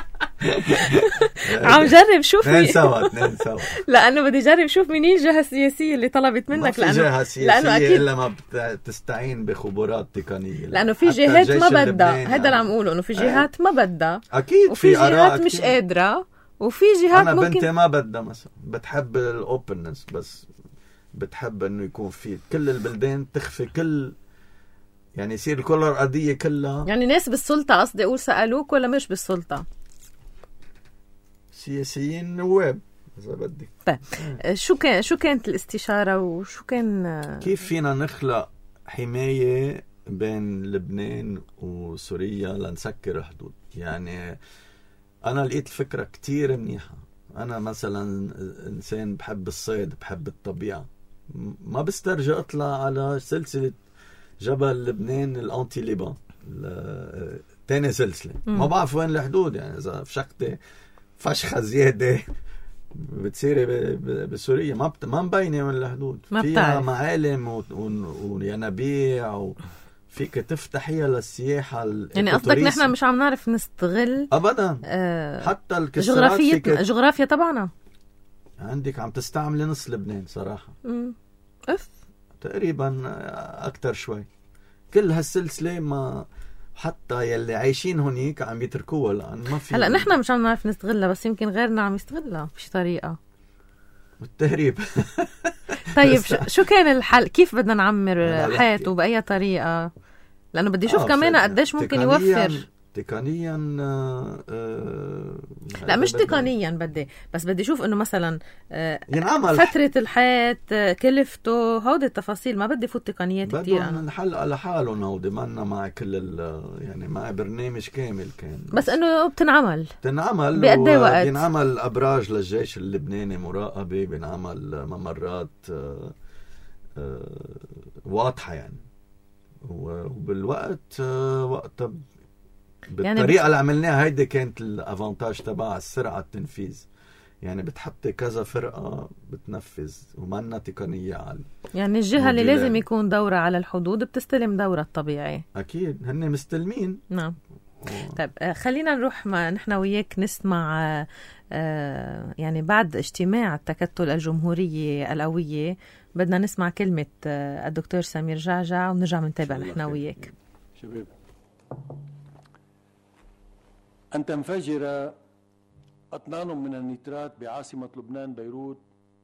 عم جرب شوف
اثنين سوا
لأنه بدي جرب شوف مين الجهة السياسية اللي طلبت منك،
لأنه أكيد إلا ما بتستعين بخبرات تقنية،
لأنه في جهات ما بدها. هذا اللي عم أقوله، إنه في جهات ما بدها
أكيد،
وفي جهات مش قادرة، وفي جهات
أنا
ممكن
بنتي ما بدها مثلا، بتحب الأوبننس، بس بتحب إنه يكون في كل البلدان تخفي كل، يعني يصير كل القضية كلها.
يعني ناس بالسلطة قصدي أقول سألوك ولا مش بالسلطة؟
سياسيين نواب إذا بدك.
طيب شو كانت الاستشارة وشو كان
كيف فينا نخلق حماية بين لبنان وسوريا لنسكر الحدود؟ يعني أنا لقيت الفكرة كتير منيحة. أنا مثلا إنسان بحب الصيد، بحب الطبيعة، ما بسترجع أطلع على سلسلة جبل لبنان الأنتي ليبان تاني سلسلة. ما بعرف وين الحدود، يعني إذا فشختي فشخة زيادة بتصيري بسوريا ما مبينة من الحدود، فيها معالم وينابيع فيك تفتحيها للسياحة.
يعني قصدك نحن مش عم نعرف نستغل
أبدا حتى الكسرات
جغرافيا تبعنا.
عندك عم تستعمل نص لبنان صراحة. تقريبا أكتر شوي. كل هالسلسلة ما حتى يلي عايشين هونيك عم يتركوها، لأن ما في.
هلا نحن مش عم نعرف نستغلها، بس يمكن غيرنا عم يستغلها بشي طريقة.
التهريب.
طيب شو كان الحل؟ كيف بدنا نعمر حياته بأي طريقة؟ لأنه بدي أشوف كمان قديش ممكن يوفر
تقنيا.
لا مش تقنيا، بدي أشوف إنه مثلا
ينعمل
فترة الحياة، كلفته، هودي التفاصيل. ما بدي فوت تقنيات كتير.
بدهم الحل على حالهم، هودي مانا مع كل يعني مع برنامج كامل كان،
بس إنه بتنعمل
بقد ايه وقت. بينعمل أبراج للجيش اللبناني مراقبة، بينعمل ممرات واضحة يعني، وبالوقت وقتها بالطريقة يعني اللي عملناها هيدي كانت الافانتاج تبع السرعة التنفيذ. يعني بتحطي كذا فرقة بتنفذ ومنا تقنية عالية. يعني
الجهة اللي لازم يكون دورة على الحدود بتستلم دورة الطبيعي.
أكيد هن مستلمين.
نعم. طيب خلينا نروح نحن وياك نسمع يعني بعد اجتماع التكتل الجمهورية القوية بدنا نسمع كلمة الدكتور سمير جعجع ونرجع منتابع نحن وياك.
شباب، أن تنفجر أطنان من النيترات بعاصمة لبنان بيروت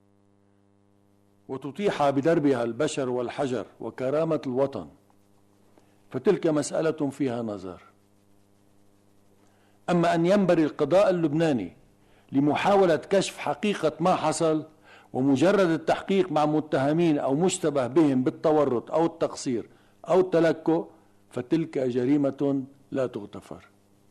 وتطيح بدربها البشر والحجر وكرامة الوطن، فتلك مسألة فيها نظر. أما أن ينبغي القضاء اللبناني لمحاولة كشف حقيقة ما حصل، ومجرد التحقيق مع متهمين أو مشتبه بهم بالتورط أو التقصير أو التلكؤ، فتلك جريمة لا تغتفر.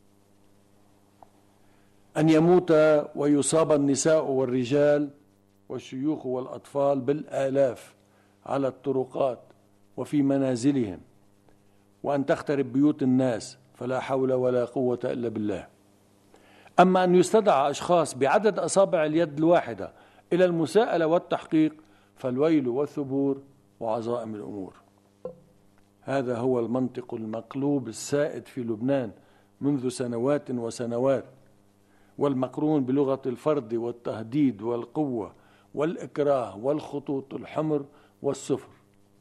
أن يموت ويصاب النساء والرجال والشيوخ والأطفال بالآلاف على الطرقات وفي منازلهم، وأن تخترب بيوت الناس، فلا حول ولا قوة إلا بالله. أما أن يستدعى أشخاص بعدد أصابع اليد الواحدة إلى المساءلة والتحقيق، فالويل والثبور وعظائم الأمور. هذا هو المنطق المقلوب السائد في لبنان منذ سنوات وسنوات، والمقرون بلغة الفرض والتهديد والقوة والإكراه والخطوط الحمر والصفر،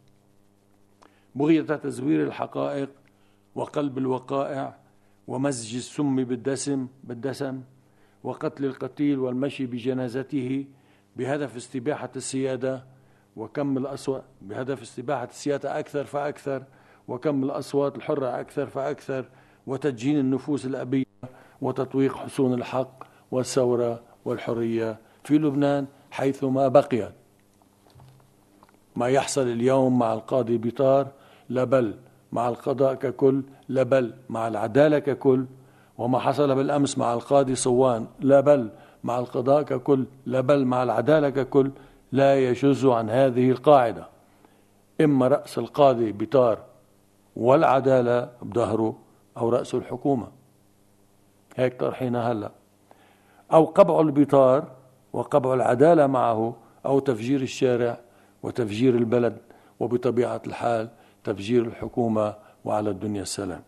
بغية تزوير الحقائق وقلب الوقائع ومزج السم بالدسم وقتل القتيل والمشي بجنازته بهدف استباحة السيادة وكم الأصوات، بهدف استباحة السيادة أكثر فأكثر، وكم الأصوات الحرة أكثر فأكثر، وتدجين النفوس الأبية وتطويق حصون الحق والثورة والحرية في لبنان حيثما بقيت. ما يحصل اليوم مع القاضي بيطار لا بل مع القضاء ككل، لا بل مع العدالة ككل، وما حصل بالأمس مع القاضي صوان لا بل مع القضاء ككل، لا بل مع العدالة ككل، لا يجوز عن هذه القاعدة: إما رأس القاضي بيطار والعدالة بظهره، أو رأس الحكومة، هيك طرحينا هلا، أو قبع البيطار وقبع العدالة معه، أو تفجير الشارع وتفجير البلد، وبطبيعة الحال تفجير الحكومة وعلى الدنيا السلام.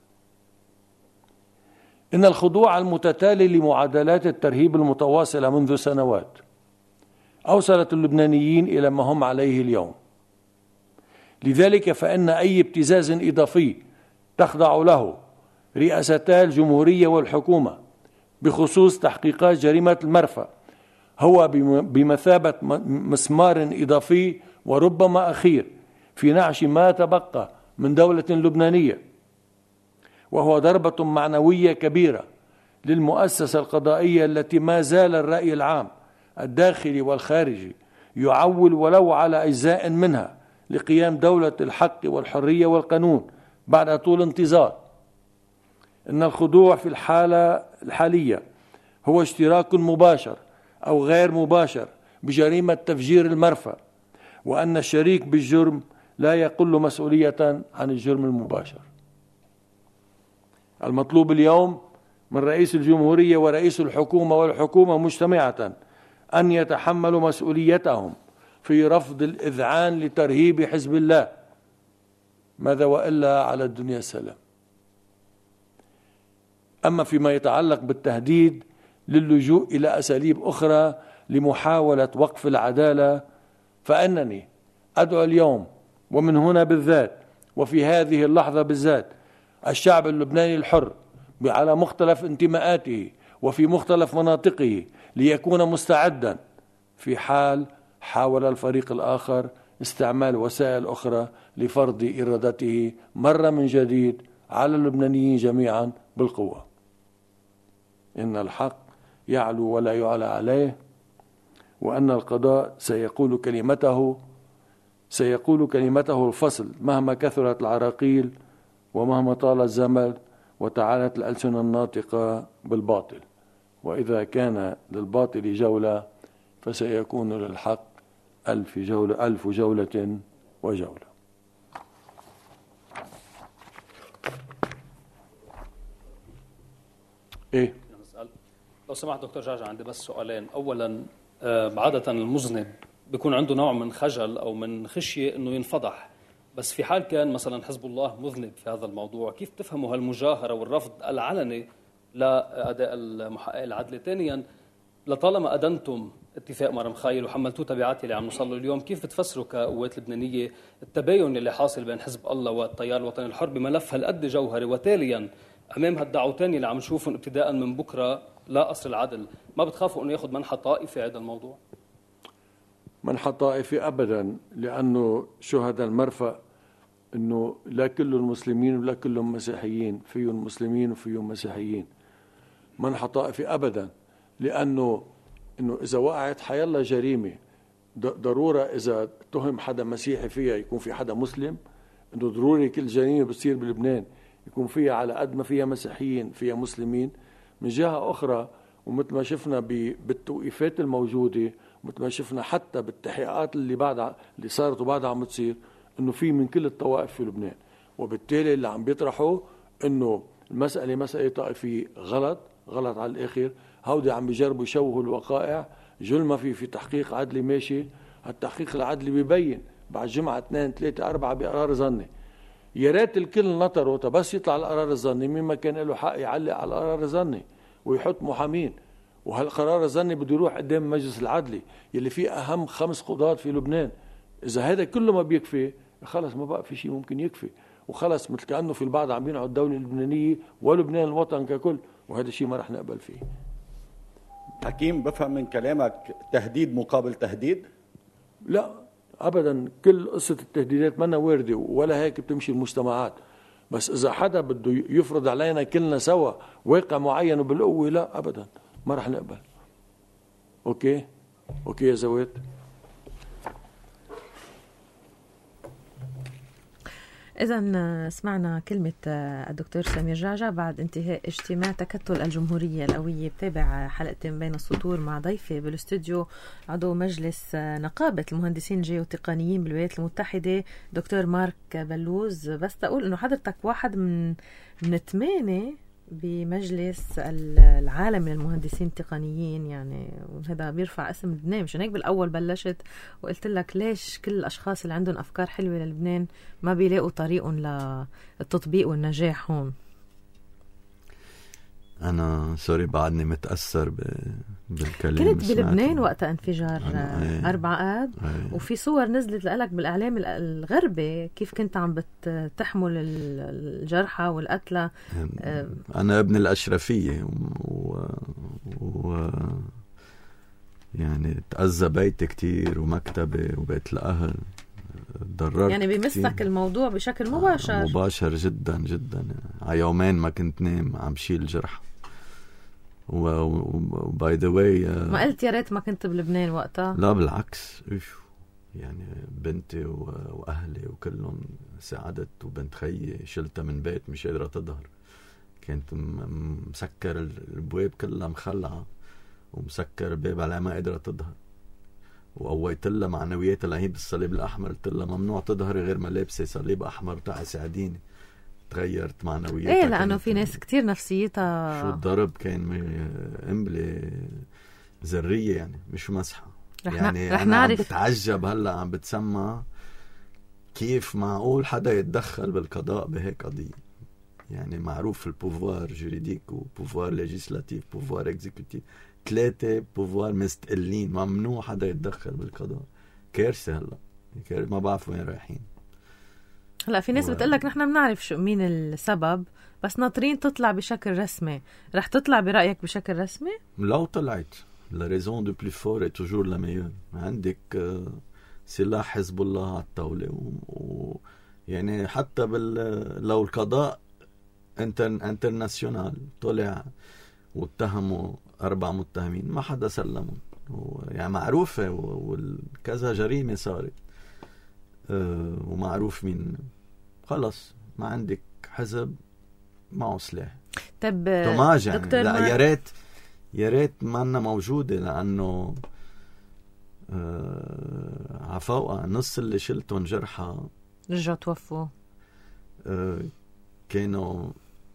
إن الخضوع المتتالي لمعادلات الترهيب المتواصلة منذ سنوات أوصلت اللبنانيين إلى ما هم عليه اليوم. لذلك فإن أي ابتزاز إضافي تخضع له رئاستا الجمهورية والحكومة بخصوص تحقيقات جريمة المرفأ هو بمثابة مسمار إضافي وربما أخير في نعش ما تبقى من دولة لبنانية، وهو ضربة معنوية كبيرة للمؤسسة القضائية التي ما زال الرأي العام الداخلي والخارجي يعول ولو على أجزاء منها لقيام دولة الحق والحرية والقانون بعد طول انتظار. إن الخضوع في الحالة الحالية هو اشتراك مباشر أو غير مباشر بجريمة تفجير المرفأ، وأن الشريك بالجرم لا يقل مسؤولية عن الجرم المباشر. المطلوب اليوم من رئيس الجمهورية ورئيس الحكومة والحكومة مجتمعة أن يتحملوا مسؤوليتهم في رفض الإذعان لترهيب حزب الله، ماذا وإلا على الدنيا السلام. أما فيما يتعلق بالتهديد للجوء إلى أساليب أخرى لمحاولة وقف العدالة، فإنني أدعو اليوم ومن هنا بالذات وفي هذه اللحظة بالذات الشعب اللبناني الحر على مختلف انتماءاته وفي مختلف مناطقه ليكون مستعدا في حال حاول الفريق الآخر استعمال وسائل أخرى لفرض إرادته مرة من جديد على اللبنانيين جميعا بالقوة. إن الحق يعلو ولا يعلى عليه، وأن القضاء سيقول كلمته الفصل مهما كثرت العراقيل ومهما طال الزمن وتعالت الألسنة الناطقة بالباطل. وإذا كان للباطل جولة فسيكون للحق ألف جولة وجولة. إيه؟
لو سمحت دكتور جعجع، عندي بس سؤالين. أولا، عادة المذنب بيكون عنده نوع من خجل أو من خشية أنه ينفضح، بس في حال كان مثلا حزب الله مذنب في هذا الموضوع، كيف تفهموا هالمجاهرة والرفض العلني لأداء المحقق العدلي؟ ثانيا، لطالما أدنتم اتفاق مرام خايل وحملتوه تبعات اللي عم نوصل له اليوم، كيف بتفسروا كقوات لبنانية التباين اللي حاصل بين حزب الله والتيار الوطني الحر بملف هالقد جوهري؟ وتاليا، أمام هالدعوتين اللي عم نشوفهم ابتداء من بكرة لا قصر العدل، ما بتخافوا أنه ياخذ منحى طائفي هذا الموضوع؟
منحى طائفي أبدا، لأنه شهداء المرفأ أنه لا كلهم مسلمين ولا كلهم مسيحيين، فيهم مسلمين وفيهم مسيحيين. منحى طائفي أبدا، لأنه إنه إذا وقعت حيلا جريمة ضرورة إذا اتهم حدا مسيحي فيها يكون في حدا مسلم، إنه ضروري كل جريمة بتصير بلبنان يكون فيها على قد ما فيها مسيحيين فيها مسلمين. من جهة أخرى ومثل ما شفنا بالتوقيفات الموجودة، مثل ما شفنا حتى بالتحقيقات اللي صارت وبعدها عم تصير، إنه في من كل الطوائف في لبنان، وبالتالي اللي عم بيطرحوا إنه المسألة مسألة طائفية غلط على الآخر. هودي عم بيجربوا يشوهوا الوقائع. جل ما في تحقيق عدلي ماشي، التحقيق العدلي بيبين بعد جمعة 2 3 4 بقرار ظني. يا ريت الكل نطروا بس يطلع القرار الظني، مين ما كان له حق يعلق على القرار الظني ويحط محامين. وهالقرار الظني بده يروح قدام المجلس العدلي يلي فيه أهم 5 قضاة في لبنان. إذا هذا كله ما بيكفي خلص ما بقى في شيء ممكن يكفي، وخلص مثل كأنه في البعض عم ينعوا الدولة اللبنانية ولبنان الوطن ككل، وهذا الشيء ما رح نقبل فيه.
حكيم، بفهم من كلامك تهديد مقابل تهديد؟
لا أبدا، كل قصة التهديدات منا واردة ولا هيك بتمشي المجتمعات. بس إذا حدا بده يفرض علينا كلنا سوا واقع معين وبالقوة، لا أبدا ما رح نقبل. أوكي يا زويد.
إذا سمعنا كلمة الدكتور سمير جعجع بعد انتهاء اجتماع تكتل الجمهورية القوية. بتابع حلقتين بين السطور مع ضيفي بالاستوديو عضو مجلس نقابة المهندسين الجيوتقنيين بالولايات المتحدة دكتور مارك بلوز. بس تقول إنه حضرتك واحد من 8 بمجلس العالم للمهندسين التقنيين، يعني هذا بيرفع اسم لبنان. مشان هيك بالأول بلشت وقلت لك ليش كل الأشخاص اللي عندهم أفكار حلوة للبنان ما بيلاقوا طريقهم للتطبيق والنجاح هون.
أنا سوري بعدني متأثر بالكلام.
كنت بلبنان وقت انفجار 4 آب، وفي صور نزلت لك بالإعلام الغربي كيف كنت عم بتحمل الجرحى والقتلى.
أنا ابن الأشرفية يعني تأذى بيتي كتير ومكتبي وبيت الأهل، ضررت
يعني بيمسك كتير. الموضوع بشكل مباشر
جدا جدا. على يومين ما كنت نام عم شيل جرح. وباي ذا واي
ما قلت يا ريت ما كنت بلبنان وقتها؟
لا بالعكس، يعني بنتي واهلي وكلهم ساعدت، وبنت خيي شلتها من بيت مش قادره تظهر، كانت مسكر البواب كلها مخلعه ومسكر الباب على ما قادره تظهر، وقويت لها معنويات العهيد بالصليب الاحمر، قلت لها ممنوع تظهري غير ما لابسه صليب احمر تعي ساعديني. تغيرت معنوياتها.
ايه لانه في ناس كتير نفسيتها
شو الضرب كان قنبله ذريه يعني مش مسحه. يعني رح نعرف. عم بتعجب هلا عم بتسمع كيف معقول حدا يتدخل بالقضاء بهيك قضيه. يعني معروف البوفوار جوريديك وبوفوار ليجيسلاتيف بوفوار اكزيكوتيف، 3 بوفوار مستقلين، ممنوع حدا يتدخل بالقضاء. كارثه هلا، ما بعرف وين رايحين.
هلا في ناس بتقلك نحن بنعرف شو مين السبب، بس ناطرين تطلع بشكل رسمي. رح تطلع برأيك بشكل رسمي؟
لو طلعت la raison du plus fort est toujours la meilleure. عندك سلاح حزب الله على الطاولة، يعني حتى لو القضاء انترناسيونال طلع واتهموا 4 متهمين ما حدا سلمهم، يعني معروفة وكذا جريمة صارت ومعروف مين. خلص ما عندك حزب معه سلاح.
طب
يعني لا يا ريت ما أنا موجودة، لأنه عفوا نص اللي شلتهم جرحى
رجعوا توفوا.
كانوا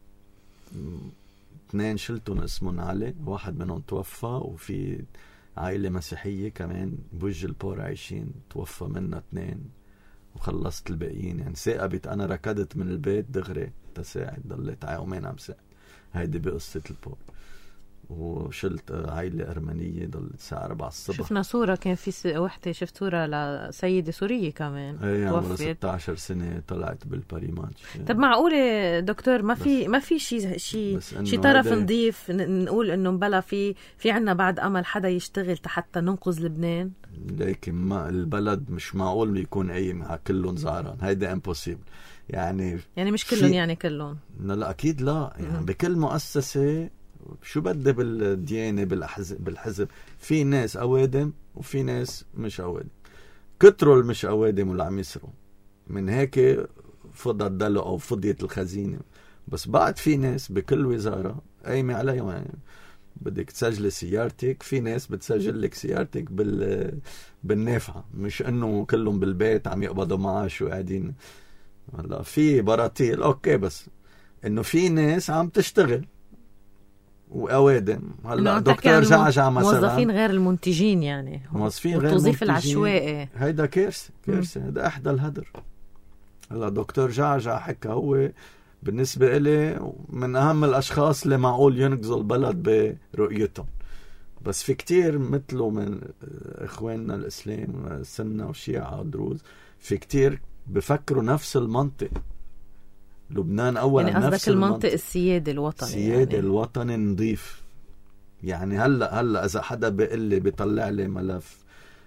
2 شلتهم اسمهم علي، واحد منهم توفى، وفي عائلة مسيحية كمان بوجه البور عايشين توفى منها 2 وخلصت الباقيين. يعني ثاقبت أنا ركضت من البيت دغري تساعد، ضليت يومين عم ساعد. هيدي بقصة البور. وشلت عائلة أرمنية ضل الساعة 4 الصبح.
شفنا صورة كان في وحدة، شفت صورة لسيدة سورية كمان
عمرها 16 سنة طلعت بالباريماتش.
طب معقولة دكتور ما في شيء طرف نضيف نقول انه بلا في عنا بعد امل حدا يشتغل حتى ننقذ لبنان؟
لكن ما البلد مش معقول يكون قايم على كلهم زعران، هيدا امبوسيبل. يعني
مش كلهم يعني كلهم،
لا اكيد لا. يعني بكل مؤسسة شو بدي بالديانة بالحزب. في ناس أوادم وفي ناس مش أوادم. كتروا المش أوادم واللي عم يسروا، من هيك فضت دلو أو فضيت الخزينة. بس بعد في ناس بكل وزارة قايمة عليهم، يعني بدك تسجل سيارتك، في ناس بتسجل لك سيارتك بالنافعة، مش انه كلهم بالبيت عم يقبضوا معاش وقاعدين. هلا في براتيل اوكي، بس انه في ناس عم تشتغل وأوادم. هلا دكتور جعجع مثلا،
موظفين غير المنتجين، يعني
موظفين غير
التوظيف العشوائي،
هيدا كارثة هيدا احدى الهدر. هلا دكتور جعجع حكى هو بالنسبة إلي من أهم الأشخاص اللي معقول ينقذوا البلد برؤيتهم. بس في كتير مثله من إخواننا الإسلام السنة والشيعة والدروز، في كتير بفكروا نفس المنطق. لبنان أولا
يعني
نفس
المنطق السيادة الوطني،
السيادة يعني الوطني نضيف. يعني هلا إذا حدا بيقول لي بيطلع لي ملف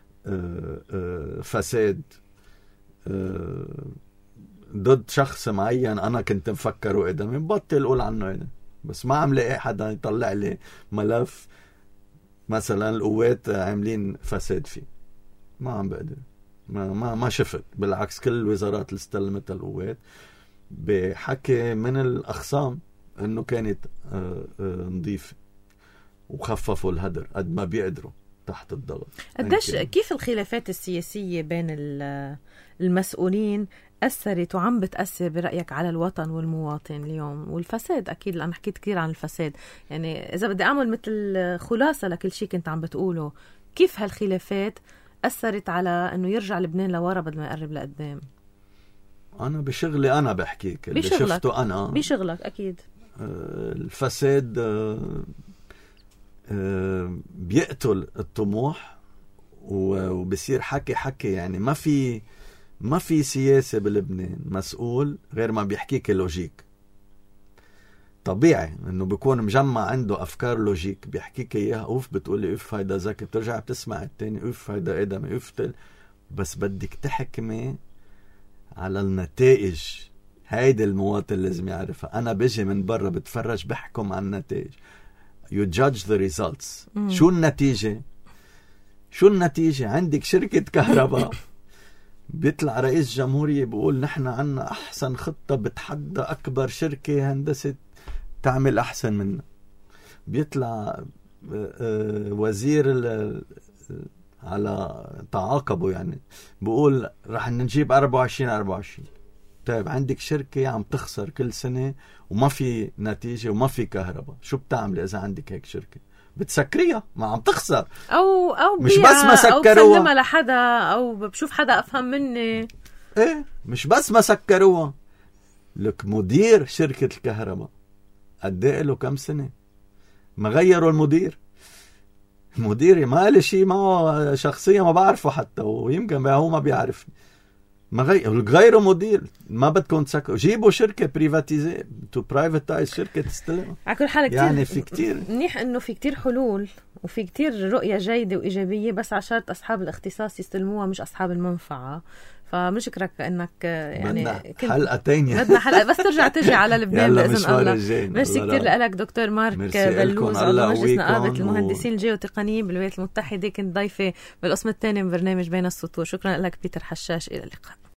فساد ضد شخص معين أنا كنت مفكره قدامي، ببطل أقول عنه هذا. بس ما عم لاقي حدا يطلع لي ملف مثلا القوات عاملين فساد فيه، ما عم بقدر، ما شفت. بالعكس كل الوزارات اللي استلمتها القوات بحكي من الأخصام إنه كانت نظيفة وخففوا الهدر قد ما بيقدروا تحت الضغط.
قديش كيف الخلافات السياسية بين المسؤولين أثرت وعم بتأثر برأيك على الوطن والمواطن اليوم؟ والفساد أكيد، لأن حكيت كثير عن الفساد، يعني إذا بدي أعمل مثل خلاصة لكل شيء كنت عم بتقوله، كيف هالخلافات أثرت على أنه يرجع لبنان لورا بدل ما يقرب لقدام؟
أنا بشغلي أنا بحكيك اللي شفته أنا
بشغلك أكيد.
الفساد بيقتل الطموح وبصير حكي. يعني ما في سياسة بلبنان مسؤول غير ما بيحكيك لوجيك. طبيعي انه بيكون مجمع عنده افكار لوجيك بيحكيك اياها، اوف بتقولي اوف هيدا ذكي، بترجع بتسمع التاني اوف هيدا ادمي اوف بس بدك تحكمي على النتائج. هيدا المواطن لازم يعرفها. انا بيجي من برا بتفرج بحكم عن النتائج. you judge the results. شو النتيجة؟ عندك شركة كهرباء بيطلع رئيس جمهورية بيقول نحن عنا أحسن خطة بتحدى أكبر شركة هندسة تعمل أحسن منا. بيطلع وزير على تعاقبه يعني بيقول رح نجيب 24. طيب عندك شركة عم تخسر كل سنة وما في نتيجة وما في كهرباء، شو بتعمل إذا عندك هيك شركة؟ بتسكريها، ما عم تخسر،
أو
مش بس ما سكروها
أو بسلمها لحدا أو بشوف حدا أفهم مني.
إيه مش بس ما سكروها، لك مدير شركة الكهرباء قديه له كم سنة ما غيروا المدير. مديري ما لي شيء معه شخصيا، ما بعرفه حتى، ويمكن هو ما بيعرفني. ما غيروا مدير. ما بدكم تسكروا، جيبوا شركة بريفاتيزي تو برايفتايز شركة تستلم.
على كل حال
يعني في كتير
منيح انه في كتير حلول وفي كتير رؤية جيدة وإيجابية، بس عشان أصحاب الاختصاص يستلموها مش أصحاب المنفعة. فمشكرك انك يعني
حلقة تانية،
بدنا حلقة بس ترجع تجي على لبنان بإذن الله. ميرسي كتير لك دكتور مارك بلوز، عضو مجلس نقابة المهندسين الجيوتقنيين بالولايات المتحدة، كنت ضيفة بالقسم الثاني من برنامج بين السطور. شكرا لك بيتر حشاش، إلى اللقاء.